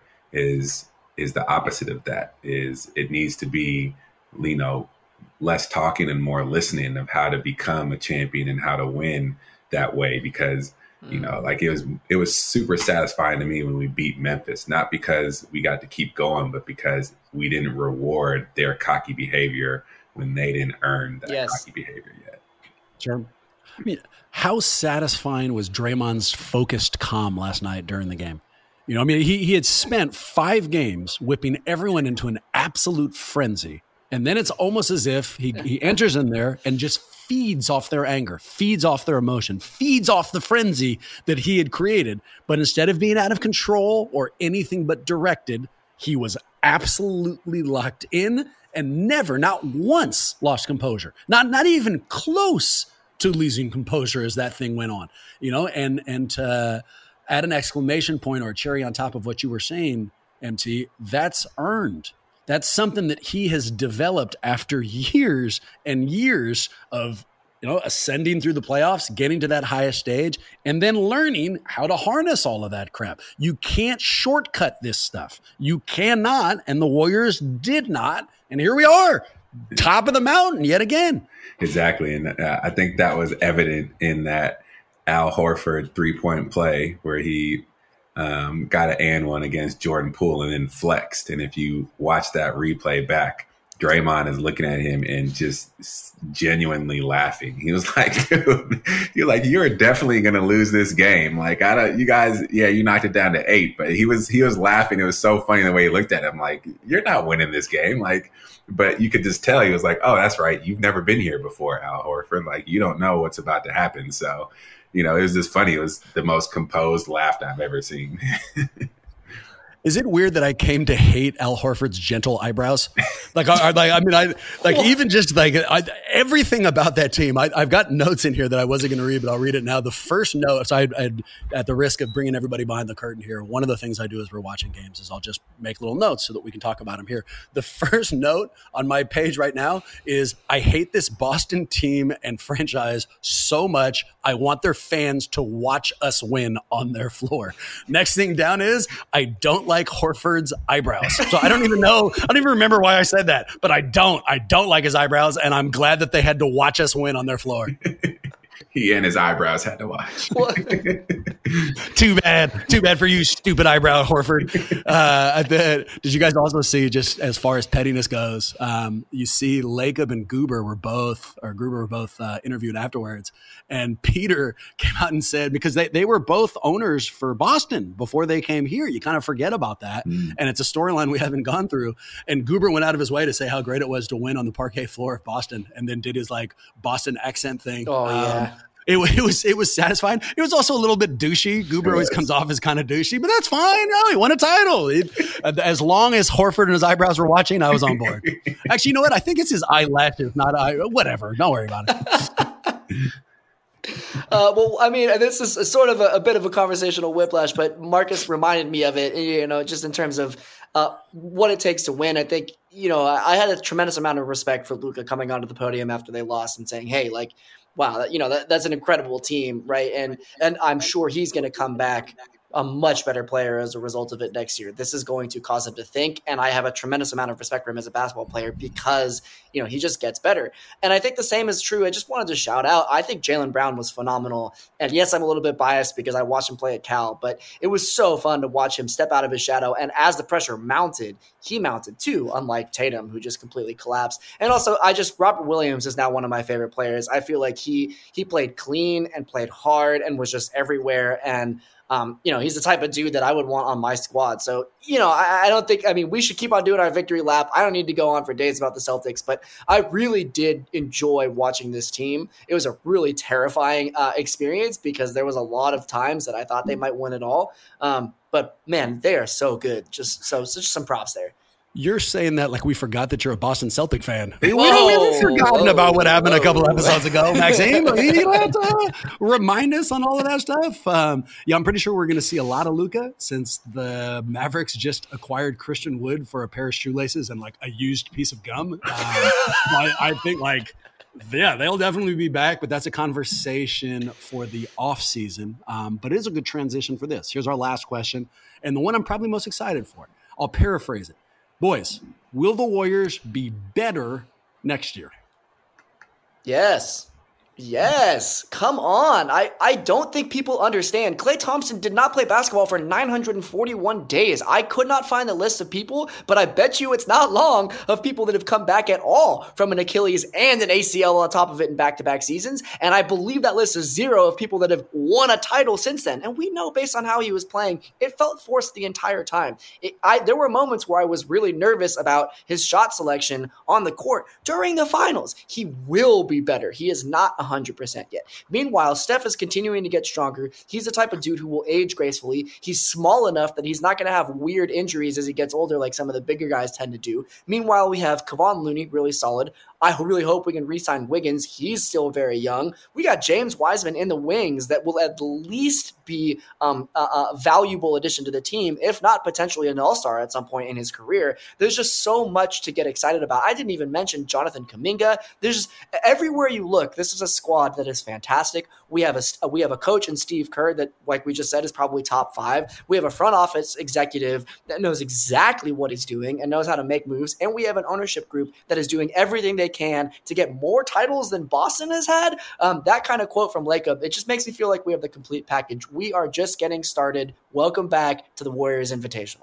is is the opposite of that. Is it needs to be, you know, less talking and more listening of how to become a champion and how to win that way because you know, like it was, it was super satisfying to me when we beat Memphis, not because we got to keep going, but because we didn't reward their cocky behavior when they didn't earn that yes. cocky behavior yet. Sure. I mean, how satisfying was Draymond's focused calm last night during the game? You know, I mean, he, he had spent five games whipping everyone into an absolute frenzy. And then it's almost as if he, he enters in there and just feeds off their anger, feeds off their emotion, feeds off the frenzy that he had created. But instead of being out of control or anything but directed, he was absolutely locked in and never, not once, lost composure. Not not even close to losing composure as that thing went on. You know, and and to add an exclamation point or a cherry on top of what you were saying, M T, that's earned. That's something that he has developed after years and years of, you know, ascending through the playoffs, getting to that highest stage, and then learning how to harness all of that crap. You can't shortcut this stuff. You cannot, and the Warriors did not. And here we are, top of the mountain yet again. Exactly. And uh, I think that was evident in that Al Horford three-point play where he Um, got an and one against Jordan Poole and then flexed. And if you watch that replay back, Draymond is looking at him and just genuinely laughing. He was like, dude, you're like, you're definitely going to lose this game. Like, I don't, you guys, yeah, you knocked it down to eight, but he was, he was laughing. It was so funny the way he looked at him. Like, you're not winning this game. Like, but you could just tell he was like, oh, that's right. You've never been here before, Al Horford. Like, you don't know what's about to happen. So, you know, it was just funny. It was the most composed laugh I've ever seen. Is it weird that I came to hate Al Horford's gentle eyebrows? Like, I, like I mean, I like even just like I, everything about that team. I, I've got notes in here that I wasn't going to read, but I'll read it now. The first note, so I, I, at the risk of bringing everybody behind the curtain here, one of the things I do as we're watching games is I'll just make little notes so that we can talk about them here. The first note on my page right now is I hate this Boston team and franchise so much. I want their fans to watch us win on their floor. Next thing down is I don't like Horford's eyebrows. So I don't even know. I don't even remember why I said that, but I don't. I don't like his eyebrows, and I'm glad that they had to watch us win on their floor. He and his eyebrows had to watch. Too bad. Too bad for you, stupid eyebrow Horford. Uh, the, did you guys also see, just as far as pettiness goes, um, you see Lacob and Goober were both, or Gruber were both uh, interviewed afterwards. And Peter came out and said, because they, they were both owners for Boston before they came here. You kind of forget about that. Mm. And it's a storyline we haven't gone through. And Goober went out of his way to say how great it was to win on the parquet floor of Boston, and then did his like Boston accent thing. Oh, um, yeah. It, it was it was satisfying. It was also a little bit douchey. Goober always comes off as kind of douchey, but that's fine. No, he won a title. It, as long as Horford and his eyebrows were watching, I was on board. Actually, you know what? I think it's his eyelashes, not eye. Whatever. Don't worry about it. Uh, well, I mean, this is sort of a, a bit of a conversational whiplash, but Marcus reminded me of it, you know, just in terms of uh, what it takes to win. I think, you know, I, I had a tremendous amount of respect for Luka coming onto the podium after they lost and saying, hey, like, wow, you know, that, that's an incredible team, right? And and I'm sure he's going to come back a much better player as a result of it next year. This is going to cause him to think, and I have a tremendous amount of respect for him as a basketball player because, you know, he just gets better. And I think the same is true. I just wanted to shout out, I think Jaylen Brown was phenomenal. And yes, I'm a little bit biased because I watched him play at Cal, but it was so fun to watch him step out of his shadow. And as the pressure mounted, he mounted too, unlike Tatum, who just completely collapsed. And also, I just, Robert Williams is now one of my favorite players. I feel like he he played clean and played hard and was just everywhere. And Um, you know, he's the type of dude that I would want on my squad. So, you know, I, I don't think, I mean, we should keep on doing our victory lap. I don't need to go on for days about the Celtics, but I really did enjoy watching this team. It was a really terrifying uh, experience because there was a lot of times that I thought they might win it all. Um, but man, they are so good. Just so, so just some props there. You're saying that like we forgot that you're a Boston Celtic fan. We, whoa, we haven't forgotten whoa, about what happened whoa. a couple episodes ago, Maxime. You have to remind us on all of that stuff. Um, yeah, I'm pretty sure we're going to see a lot of Luka since the Mavericks just acquired Christian Wood for a pair of shoelaces and like a used piece of gum. Um, I, I think like, yeah, they'll definitely be back, but that's a conversation for the off season. Um, but it is a good transition for this. Here's our last question, and the one I'm probably most excited for. I'll paraphrase it. Boys, will the Warriors be better next year? Yes. Yes. Come on. I, I don't think people understand. Klay Thompson did not play basketball for nine hundred forty-one days. I could not find the list of people, but I bet you it's not long of people that have come back at all from an Achilles and an A C L on top of it in back-to-back seasons. And I believe that list is zero of people that have won a title since then. And we know based on how he was playing, it felt forced the entire time. It, I, there were moments where I was really nervous about his shot selection on the court during the finals. He will be better. He is not one hundred percent yet. Meanwhile, Steph is continuing to get stronger. He's the type of dude who will age gracefully. He's small enough that he's not going to have weird injuries as he gets older like some of the bigger guys tend to do. Meanwhile, we have Kevon Looney, really solid. I really hope we can re-sign Wiggins. He's still very young. We got James Wiseman in the wings that will at least be um, a, a valuable addition to the team, if not potentially an all-star at some point in his career. There's just so much to get excited about. I didn't even mention Jonathan Kuminga. There's just, everywhere you look, this is a squad that is fantastic. We have a we have a coach in Steve Kerr that, like we just said, is probably top five. We have a front office executive that knows exactly what he's doing and knows how to make moves. And we have an ownership group that is doing everything they can to get more titles than Boston has had. Um, that kind of quote from Lacob, it just makes me feel like we have the complete package. We are just getting started. Welcome back to the Warriors Invitational.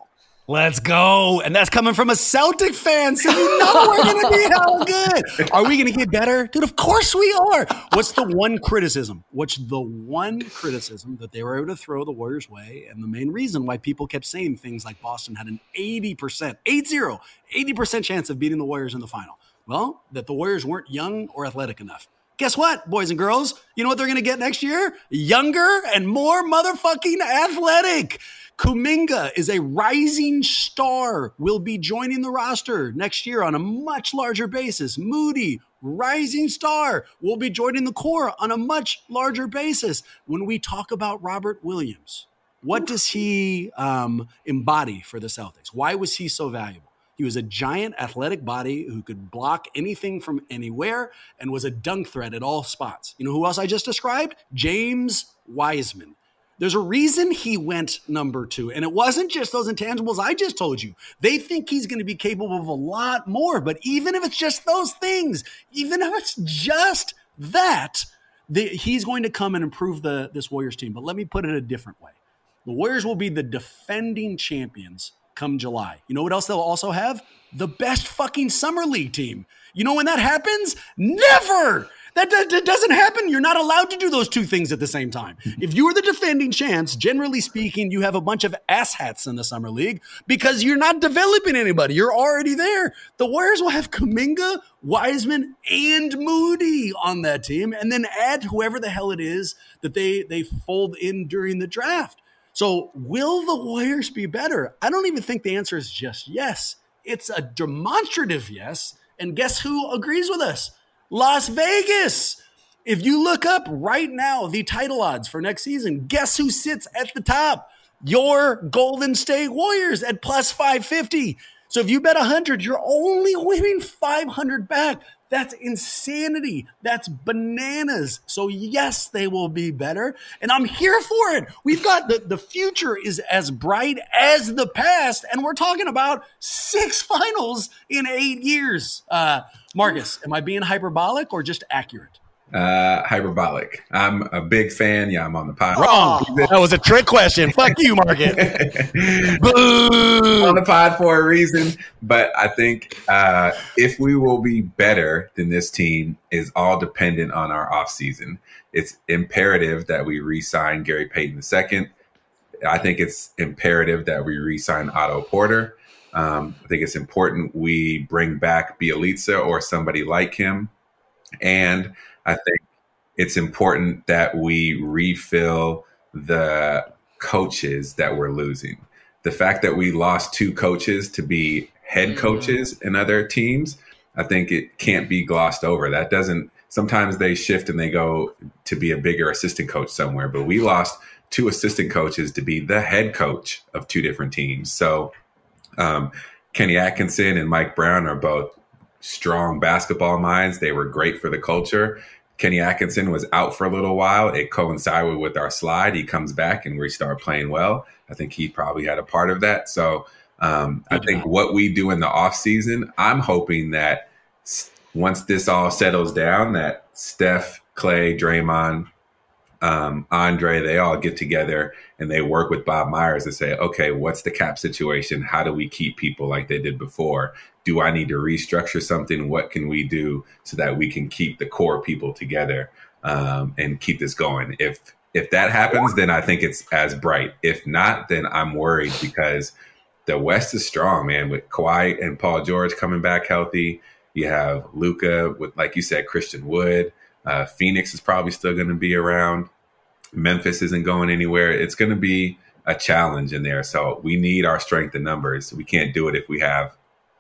Let's go. And that's coming from a Celtic fan. So you know we're going to be hell good. Are we going to get better? Dude, of course we are. What's the one criticism? What's the one criticism that they were able to throw the Warriors' way? And the main reason why people kept saying things like Boston had an eighty percent, eight zero, eighty percent chance of beating the Warriors in the final. Well, that the Warriors weren't young or athletic enough. Guess what, boys and girls? You know what they're going to get next year? Younger and more motherfucking athletic. Kuminga is a rising star, will be joining the roster next year on a much larger basis. Moody, rising star, will be joining the core on a much larger basis. When we talk about Robert Williams, what does he um, embody for the Celtics? Why was he so valuable? He was a giant athletic body who could block anything from anywhere and was a dunk threat at all spots. You know who else I just described? James Wiseman. There's a reason he went number two. And it wasn't just those intangibles I just told you. They think he's going to be capable of a lot more. But even if it's just those things, even if it's just that, the, he's going to come and improve the this Warriors team. But let me put it a different way. The Warriors will be the defending champions come July. You know what else they'll also have? The best fucking summer league team. You know when that happens? Never! That, that, that doesn't happen. You're not allowed to do those two things at the same time. If you are the defending champs, generally speaking, you have a bunch of asshats in the summer league because you're not developing anybody. You're already there. The Warriors will have Kuminga, Wiseman, and Moody on that team, and then add whoever the hell it is that they, they fold in during the draft. So will the Warriors be better? I don't even think the answer is just yes. It's a demonstrative yes. And guess who agrees with us? Las Vegas. If you look up right now the title odds for next season, guess who sits at the top? Your Golden State Warriors at plus five fifty. So if you bet one hundred, you're only winning five hundred back. That's insanity. That's bananas. So yes, they will be better. And I'm here for it. We've got the, the future is as bright as the past. And we're talking about six finals in eight years. Uh, Marcus, am I being hyperbolic or just accurate? Uh, hyperbolic. I'm a big fan. Yeah, I'm on the pod. Wrong. That was a trick question. Fuck you, Marcus. On the pod for a reason. But I think uh, if we will be better than this team is all dependent on our offseason. It's imperative that we re-sign Gary Payton the second. I think it's imperative that we re-sign Otto Porter. Um, I think it's important we bring back Bielitsa or somebody like him. And I think it's important that we refill the coaches that we're losing. The fact that we lost two coaches to be head coaches in other teams, I think it can't be glossed over. That doesn't, sometimes they shift and they go to be a bigger assistant coach somewhere, but we lost two assistant coaches to be the head coach of two different teams. So um, Kenny Atkinson and Mike Brown are both strong basketball minds. They were great for the culture. Kenny Atkinson was out for a little while. It coincided with our slide. He comes back and we start playing well. I think he probably had a part of that. So um, I think what we do in the offseason, I'm hoping that once this all settles down, that Steph, Clay, Draymond, um, Andre, they all get together and they work with Bob Myers and say, okay, what's the cap situation? How do we keep people like they did before? Do I need to restructure something? What can we do so that we can keep the core people together um, and keep this going? If if that happens, then I think it's as bright. If not, then I'm worried because the West is strong, man. With Kawhi and Paul George coming back healthy, you have Luka with, like you said, Christian Wood. Uh, Phoenix is probably still going to be around. Memphis isn't going anywhere. It's going to be a challenge in there. So we need our strength in numbers. We can't do it if we have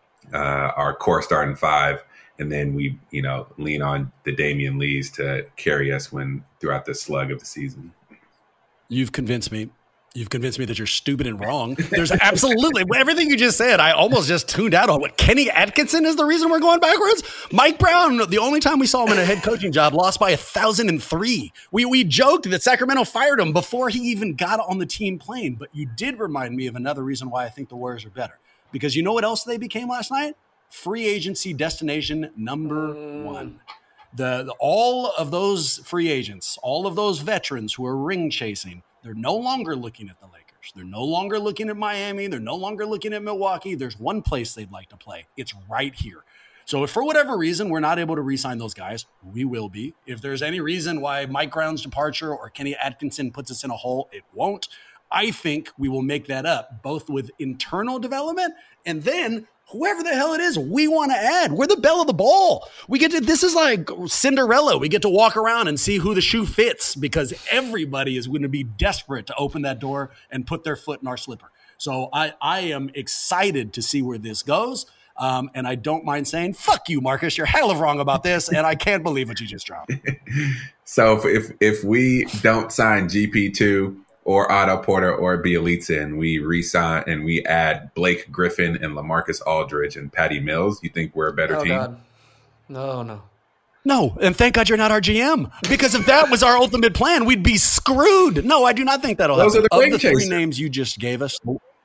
uh, our core starting five, and then we, you know, lean on the Damian Lees to carry us when throughout the slug of the season. You've convinced me. You've convinced me that you're stupid and wrong. There's absolutely everything you just said. I almost just tuned out on what Kenny Atkinson is the reason we're going backwards. Mike Brown, the only time we saw him in a head coaching job, lost by a thousand and three. We we joked that Sacramento fired him before he even got on the team plane. But you did remind me of another reason why I think the Warriors are better. Because you know what else they became last night? Free agency destination number one. The, the all of those free agents, all of those veterans who are ring chasing, they're no longer looking at the Lakers. Dodgers. They're no longer looking at Miami. They're no longer looking at Milwaukee. There's one place they'd like to play. It's right here. So if for whatever reason we're not able to re-sign those guys, we will be. If there's any reason why Mike Brown's departure or Kenny Atkinson puts us in a hole, it won't. I think we will make that up, both with internal development and then whoever the hell it is we want to add. We're the belle of the ball. We get to, this is like Cinderella. We get to walk around and see who the shoe fits because everybody is going to be desperate to open that door and put their foot in our slipper. So I, I am excited to see where this goes. Um, and I don't mind saying, fuck you, Marcus. You're hell of wrong about this. And I can't believe what you just dropped. So if, if, if we don't sign G P two or Otto Porter or Bielitsa, and we re-sign and we add Blake Griffin and LaMarcus Aldridge and Patty Mills, you think we're a better oh, team? God. No, no. No, and thank God you're not our G M, because if that was our ultimate plan, we'd be screwed. No, I do not think that'll Those happen. Are the of the chaser. three names you just gave us,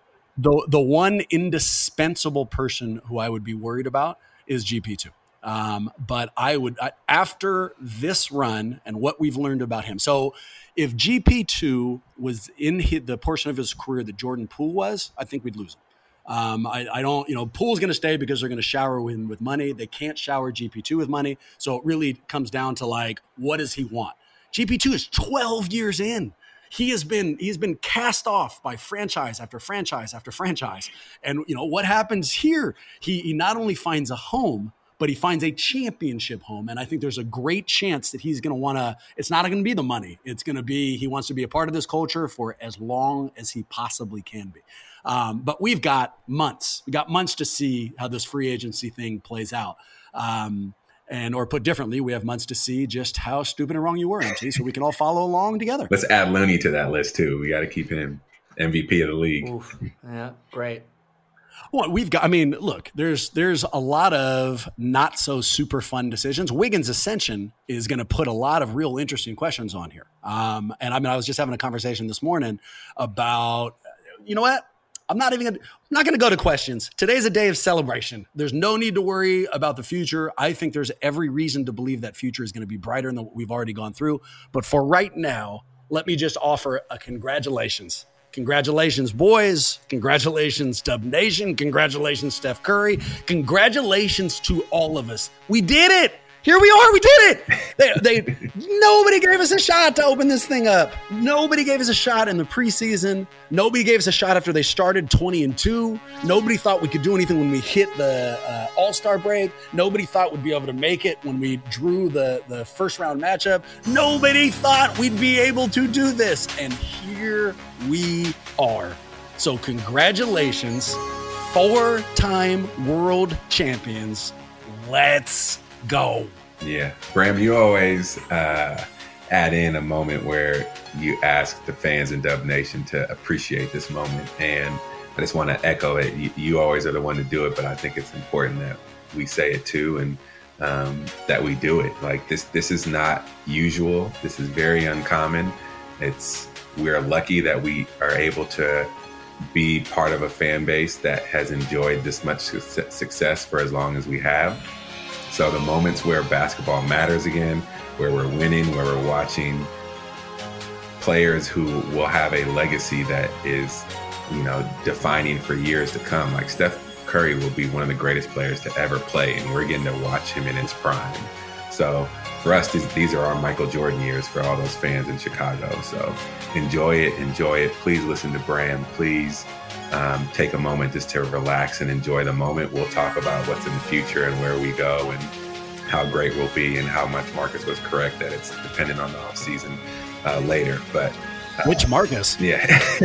the the one indispensable person who I would be worried about is G P two. Um, but I would, I, after this run and what we've learned about him. So if G P two was in his, the portion of his career that Jordan Poole was, I think we'd lose him. Um, I, I don't, you know, Poole's going to stay because they're going to shower him with money. They can't shower G P two with money. So it really comes down to like, what does he want? G P two is twelve years in. He has been, he's been cast off by franchise after franchise after franchise. And you know, what happens here? He, he not only finds a home, but he finds a championship home. And I think there's a great chance that he's going to want to, it's not going to be the money. It's going to be, he wants to be a part of this culture for as long as he possibly can be. Um, but we've got months, we got months to see how this free agency thing plays out. Um, and, or put differently, we have months to see just how stupid and wrong you were, M T, so we can all follow along together. Let's add Looney to that list too. We got to keep him M V P of the league. Oof. Yeah, great. Well, we've got, I mean, look, there's there's a lot of not so super fun decisions. Wiggins' ascension is going to put a lot of real interesting questions on here. Um, and I mean, I was just having a conversation this morning about, you know what? I'm not even gonna, I'm not going to go to questions. Today's a day of celebration. There's no need to worry about the future. I think there's every reason to believe that future is going to be brighter than what we've already gone through. But for right now, let me just offer a congratulations. Congratulations, boys. Congratulations, Dub Nation. Congratulations, Steph Curry. Congratulations to all of us. We did it. Here we are. We did it. They, they, nobody gave us a shot to open this thing up. Nobody gave us a shot in the preseason. Nobody gave us a shot after they started twenty and two. Nobody thought we could do anything when we hit the uh, All-Star break. Nobody thought we'd be able to make it when we drew the, the first round matchup. Nobody thought we'd be able to do this. And here we are. So congratulations, four-time world champions. Let's go. Yeah. Bram, you always uh, add in a moment where you ask the fans in Dub Nation to appreciate this moment. And I just want to echo it. You, you always are the one to do it, but I think it's important that we say it too, and um, that we do it. Like this, this is not usual. This is very uncommon. It's, we're lucky that we are able to be part of a fan base that has enjoyed this much success for as long as we have. So the moments where basketball matters again, where we're winning, where we're watching players who will have a legacy that is, you know, defining for years to come. Like Steph Curry will be one of the greatest players to ever play, and we're getting to watch him in his prime. So for us, these, these are our Michael Jordan years for all those fans in Chicago. So enjoy it, enjoy it. Please listen to Bram. Please um, take a moment just to relax and enjoy the moment. We'll talk about what's in the future and where we go and how great we'll be and how much Marcus was correct that it's dependent on the offseason uh, later. But uh, which Marcus? Yeah.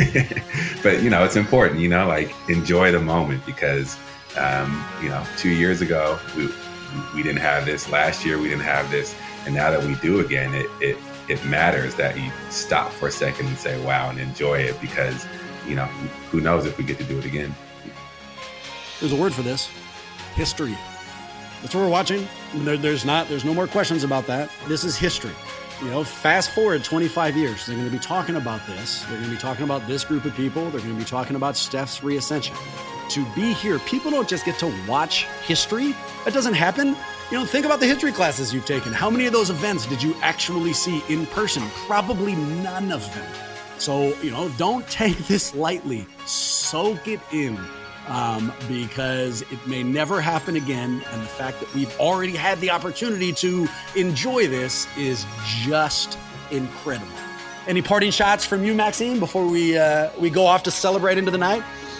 But, you know, it's important, you know, like enjoy the moment because, um, you know, two years ago, we we didn't have this. Last year, we didn't have this. And now that we do again, it, it, it matters that you stop for a second and say, wow, and enjoy it because, you know, who knows if we get to do it again. There's a word for this. History. That's what we're watching. There, there's not, there's no more questions about that. This is history. You know, fast forward twenty-five years, they're going to be talking about this. They're going to be talking about this group of people. They're going to be talking about Steph's reascension. To be here, people don't just get to watch history. That doesn't happen. You know, think about the history classes you've taken. How many of those events did you actually see in person? Probably none of them. So, you know, don't take this lightly. Soak it in. Um, because it may never happen again. And the fact that we've already had the opportunity to enjoy this is just incredible. Any parting shots from you, Maxime, before we uh, we go off to celebrate into the night?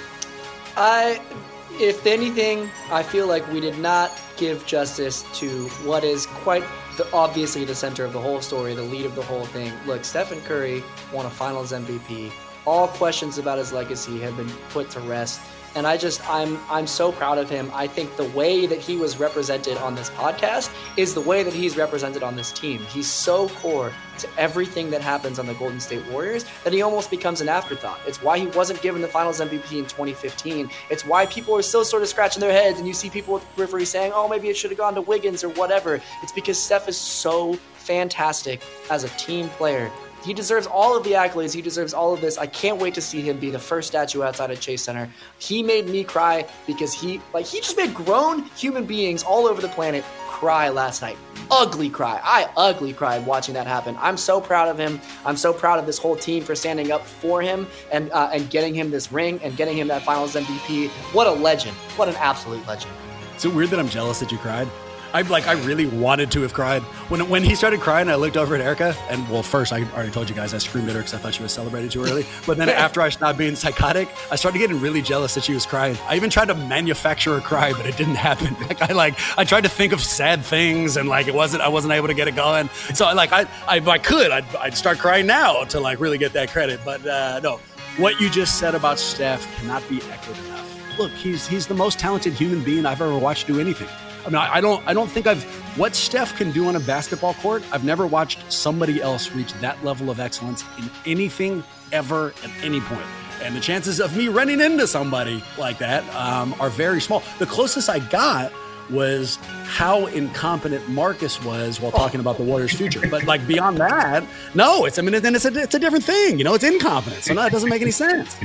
I, if anything, I feel like we did not give justice to what is quite the, obviously the center of the whole story, the lead of the whole thing. Look, Stephen Curry won a Finals M V P. All questions about his legacy have been put to rest. And I just, I'm I'm so proud of him. I think the way that he was represented on this podcast is the way that he's represented on this team. He's so core to everything that happens on the Golden State Warriors that he almost becomes an afterthought. It's why he wasn't given the Finals M V P in twenty fifteen. It's why people are still sort of scratching their heads and you see people with the periphery saying, oh, maybe it should have gone to Wiggins or whatever. It's because Steph is so fantastic as a team player. He deserves all of the accolades. He deserves all of this. I can't wait to see him be the first statue outside of Chase Center. He made me cry because he, like, he just made grown human beings all over the planet cry last night. Ugly cry. I ugly cried watching that happen. I'm so proud of him. I'm so proud of this whole team for standing up for him and uh, and getting him this ring and getting him that Finals M V P. What a legend. What an absolute legend. Is it weird that I'm jealous that you cried? I like. I really wanted to have cried when when he started crying. I looked over at Erica, and well, first I already told you guys I screamed at her because I thought she was celebrated too early. But then after I stopped being psychotic, I started getting really jealous that she was crying. I even tried to manufacture a cry, but it didn't happen. Like I like I tried to think of sad things, and like it wasn't. I wasn't able to get it going. So like I I, if I could, I'd, I'd start crying now to like really get that credit. But uh, no, what you just said about Steph cannot be echoed enough. Look, he's he's the most talented human being I've ever watched do anything. I mean, I don't I don't think I've what Steph can do on a basketball court. I've never watched somebody else reach that level of excellence in anything ever at any point. And the chances of me running into somebody like that um, are very small. The closest I got was how incompetent Marcus was while talking about the Warriors' future. But like beyond that, no, it's I mean, then it's a, it's a different thing. You know, it's incompetence. So no, it doesn't make any sense.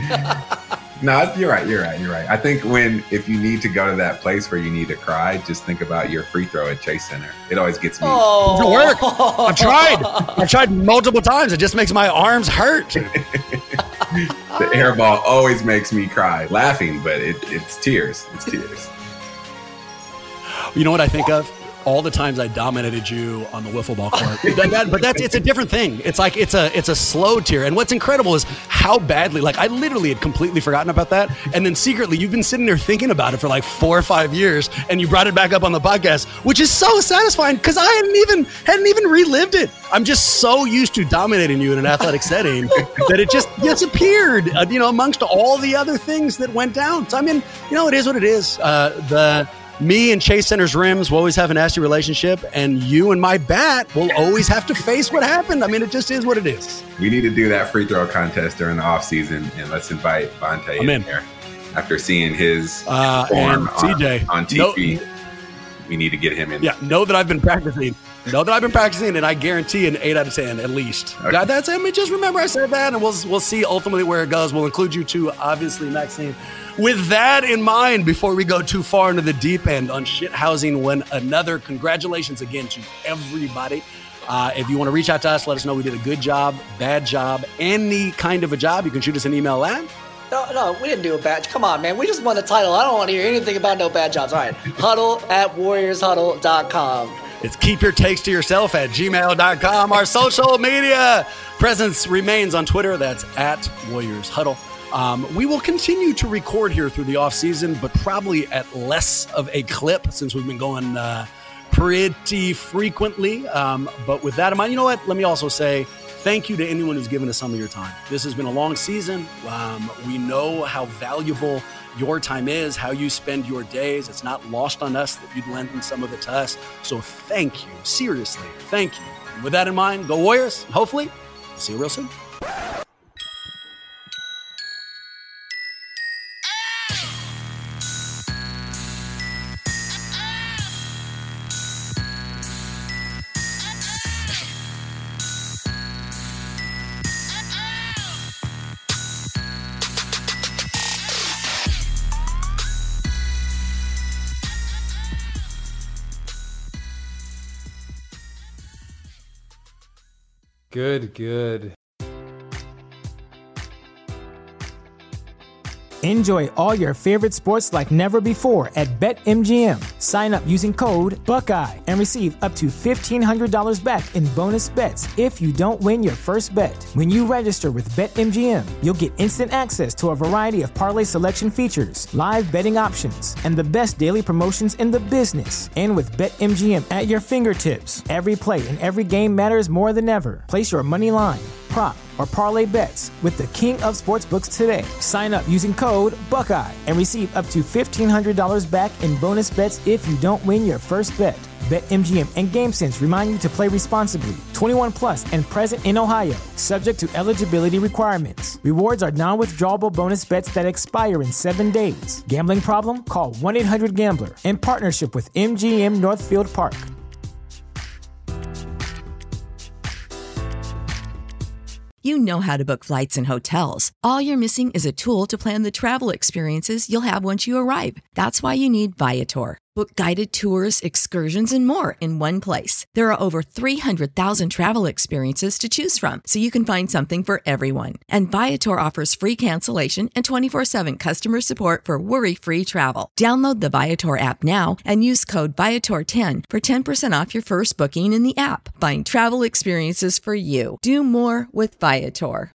No, you're right. You're right. You're right. I think when, if you need to go to that place where you need to cry, just think about your free throw at Chase Center. It always gets me. Oh. It doesn't work. I've tried. I've tried multiple times. It just makes my arms hurt. The air ball always makes me cry, laughing, but it, it's tears. It's tears. You know what I think of? All the times I dominated you on the wiffle ball court. that, that, but that's it's a different thing. It's like it's a it's a slow tier. And what's incredible is how badly, like I literally had completely forgotten about that. And then secretly you've been sitting there thinking about it for like four or five years and you brought it back up on the podcast, which is so satisfying because I hadn't even hadn't even relived it. I'm just so used to dominating you in an athletic setting that it just disappeared, uh, you know, amongst all the other things that went down. So I mean, you know, it is what it is. Uh, the Me and Chase Center's rims will always have a nasty relationship, and you and my bat will always have to face what happened. I mean, it just is what it is. We need to do that free throw contest during the offseason, and let's invite Vontae in, in there. After seeing his uh, form C J on, on T V, no, we need to get him in. Yeah, know that I've been practicing. Know that I've been practicing, and I guarantee an eight out of ten at least. Okay. That's I mean, just remember I said that, and we'll we'll see ultimately where it goes. We'll include you too, obviously, Maxime. With that in mind, before we go too far into the deep end on shit housing one another, congratulations again to everybody. Uh, if you want to reach out to us, let us know we did a good job, bad job, any kind of a job. You can shoot us an email at. No, no, we didn't do a bad. Come on, man. We just won the title. I don't want to hear anything about no bad jobs. All right. Huddle at warriors huddle dot com. It's keep your takes to yourself at gmail dot com. Our social media presence remains on Twitter. That's at Warriors Huddle. Um, we will continue to record here through the off season, but probably at less of a clip since we've been going uh, pretty frequently. Um, but with that in mind, you know what? Let me also say thank you to anyone who's given us some of your time. This has been a long season. Um, we know how valuable your time is, how you spend your days. It's not lost on us that you'd lend some of it to us. So thank you. Seriously, thank you. And with that in mind, go Warriors. Hopefully, see you real soon. Good, good. Enjoy all your favorite sports like never before at BetMGM. Sign up using code Buckeye and receive up to fifteen hundred dollars back in bonus bets if you don't win your first bet. When you register with BetMGM, you'll get instant access to a variety of parlay selection features, live betting options, and the best daily promotions in the business. And with BetMGM at your fingertips, every play and every game matters more than ever. Place your money line, prop, or parlay bets with the king of sportsbooks today. Sign up using code Buckeye and receive up to fifteen hundred dollars back in bonus bets if you don't win your first bet. BetMGM and GameSense remind you to play responsibly. twenty-one plus and present in Ohio, subject to eligibility requirements. Rewards are non-withdrawable bonus bets that expire in seven days. Gambling problem? Call one eight hundred gambler in partnership with M G M Northfield Park. You know how to book flights and hotels. All you're missing is a tool to plan the travel experiences you'll have once you arrive. That's why you need Viator. Book guided tours, excursions, and more in one place. There are over three hundred thousand travel experiences to choose from, so you can find something for everyone. And Viator offers free cancellation and twenty-four seven customer support for worry-free travel. Download the Viator app now and use code Viator ten for ten percent off your first booking in the app. Find travel experiences for you. Do more with Viator.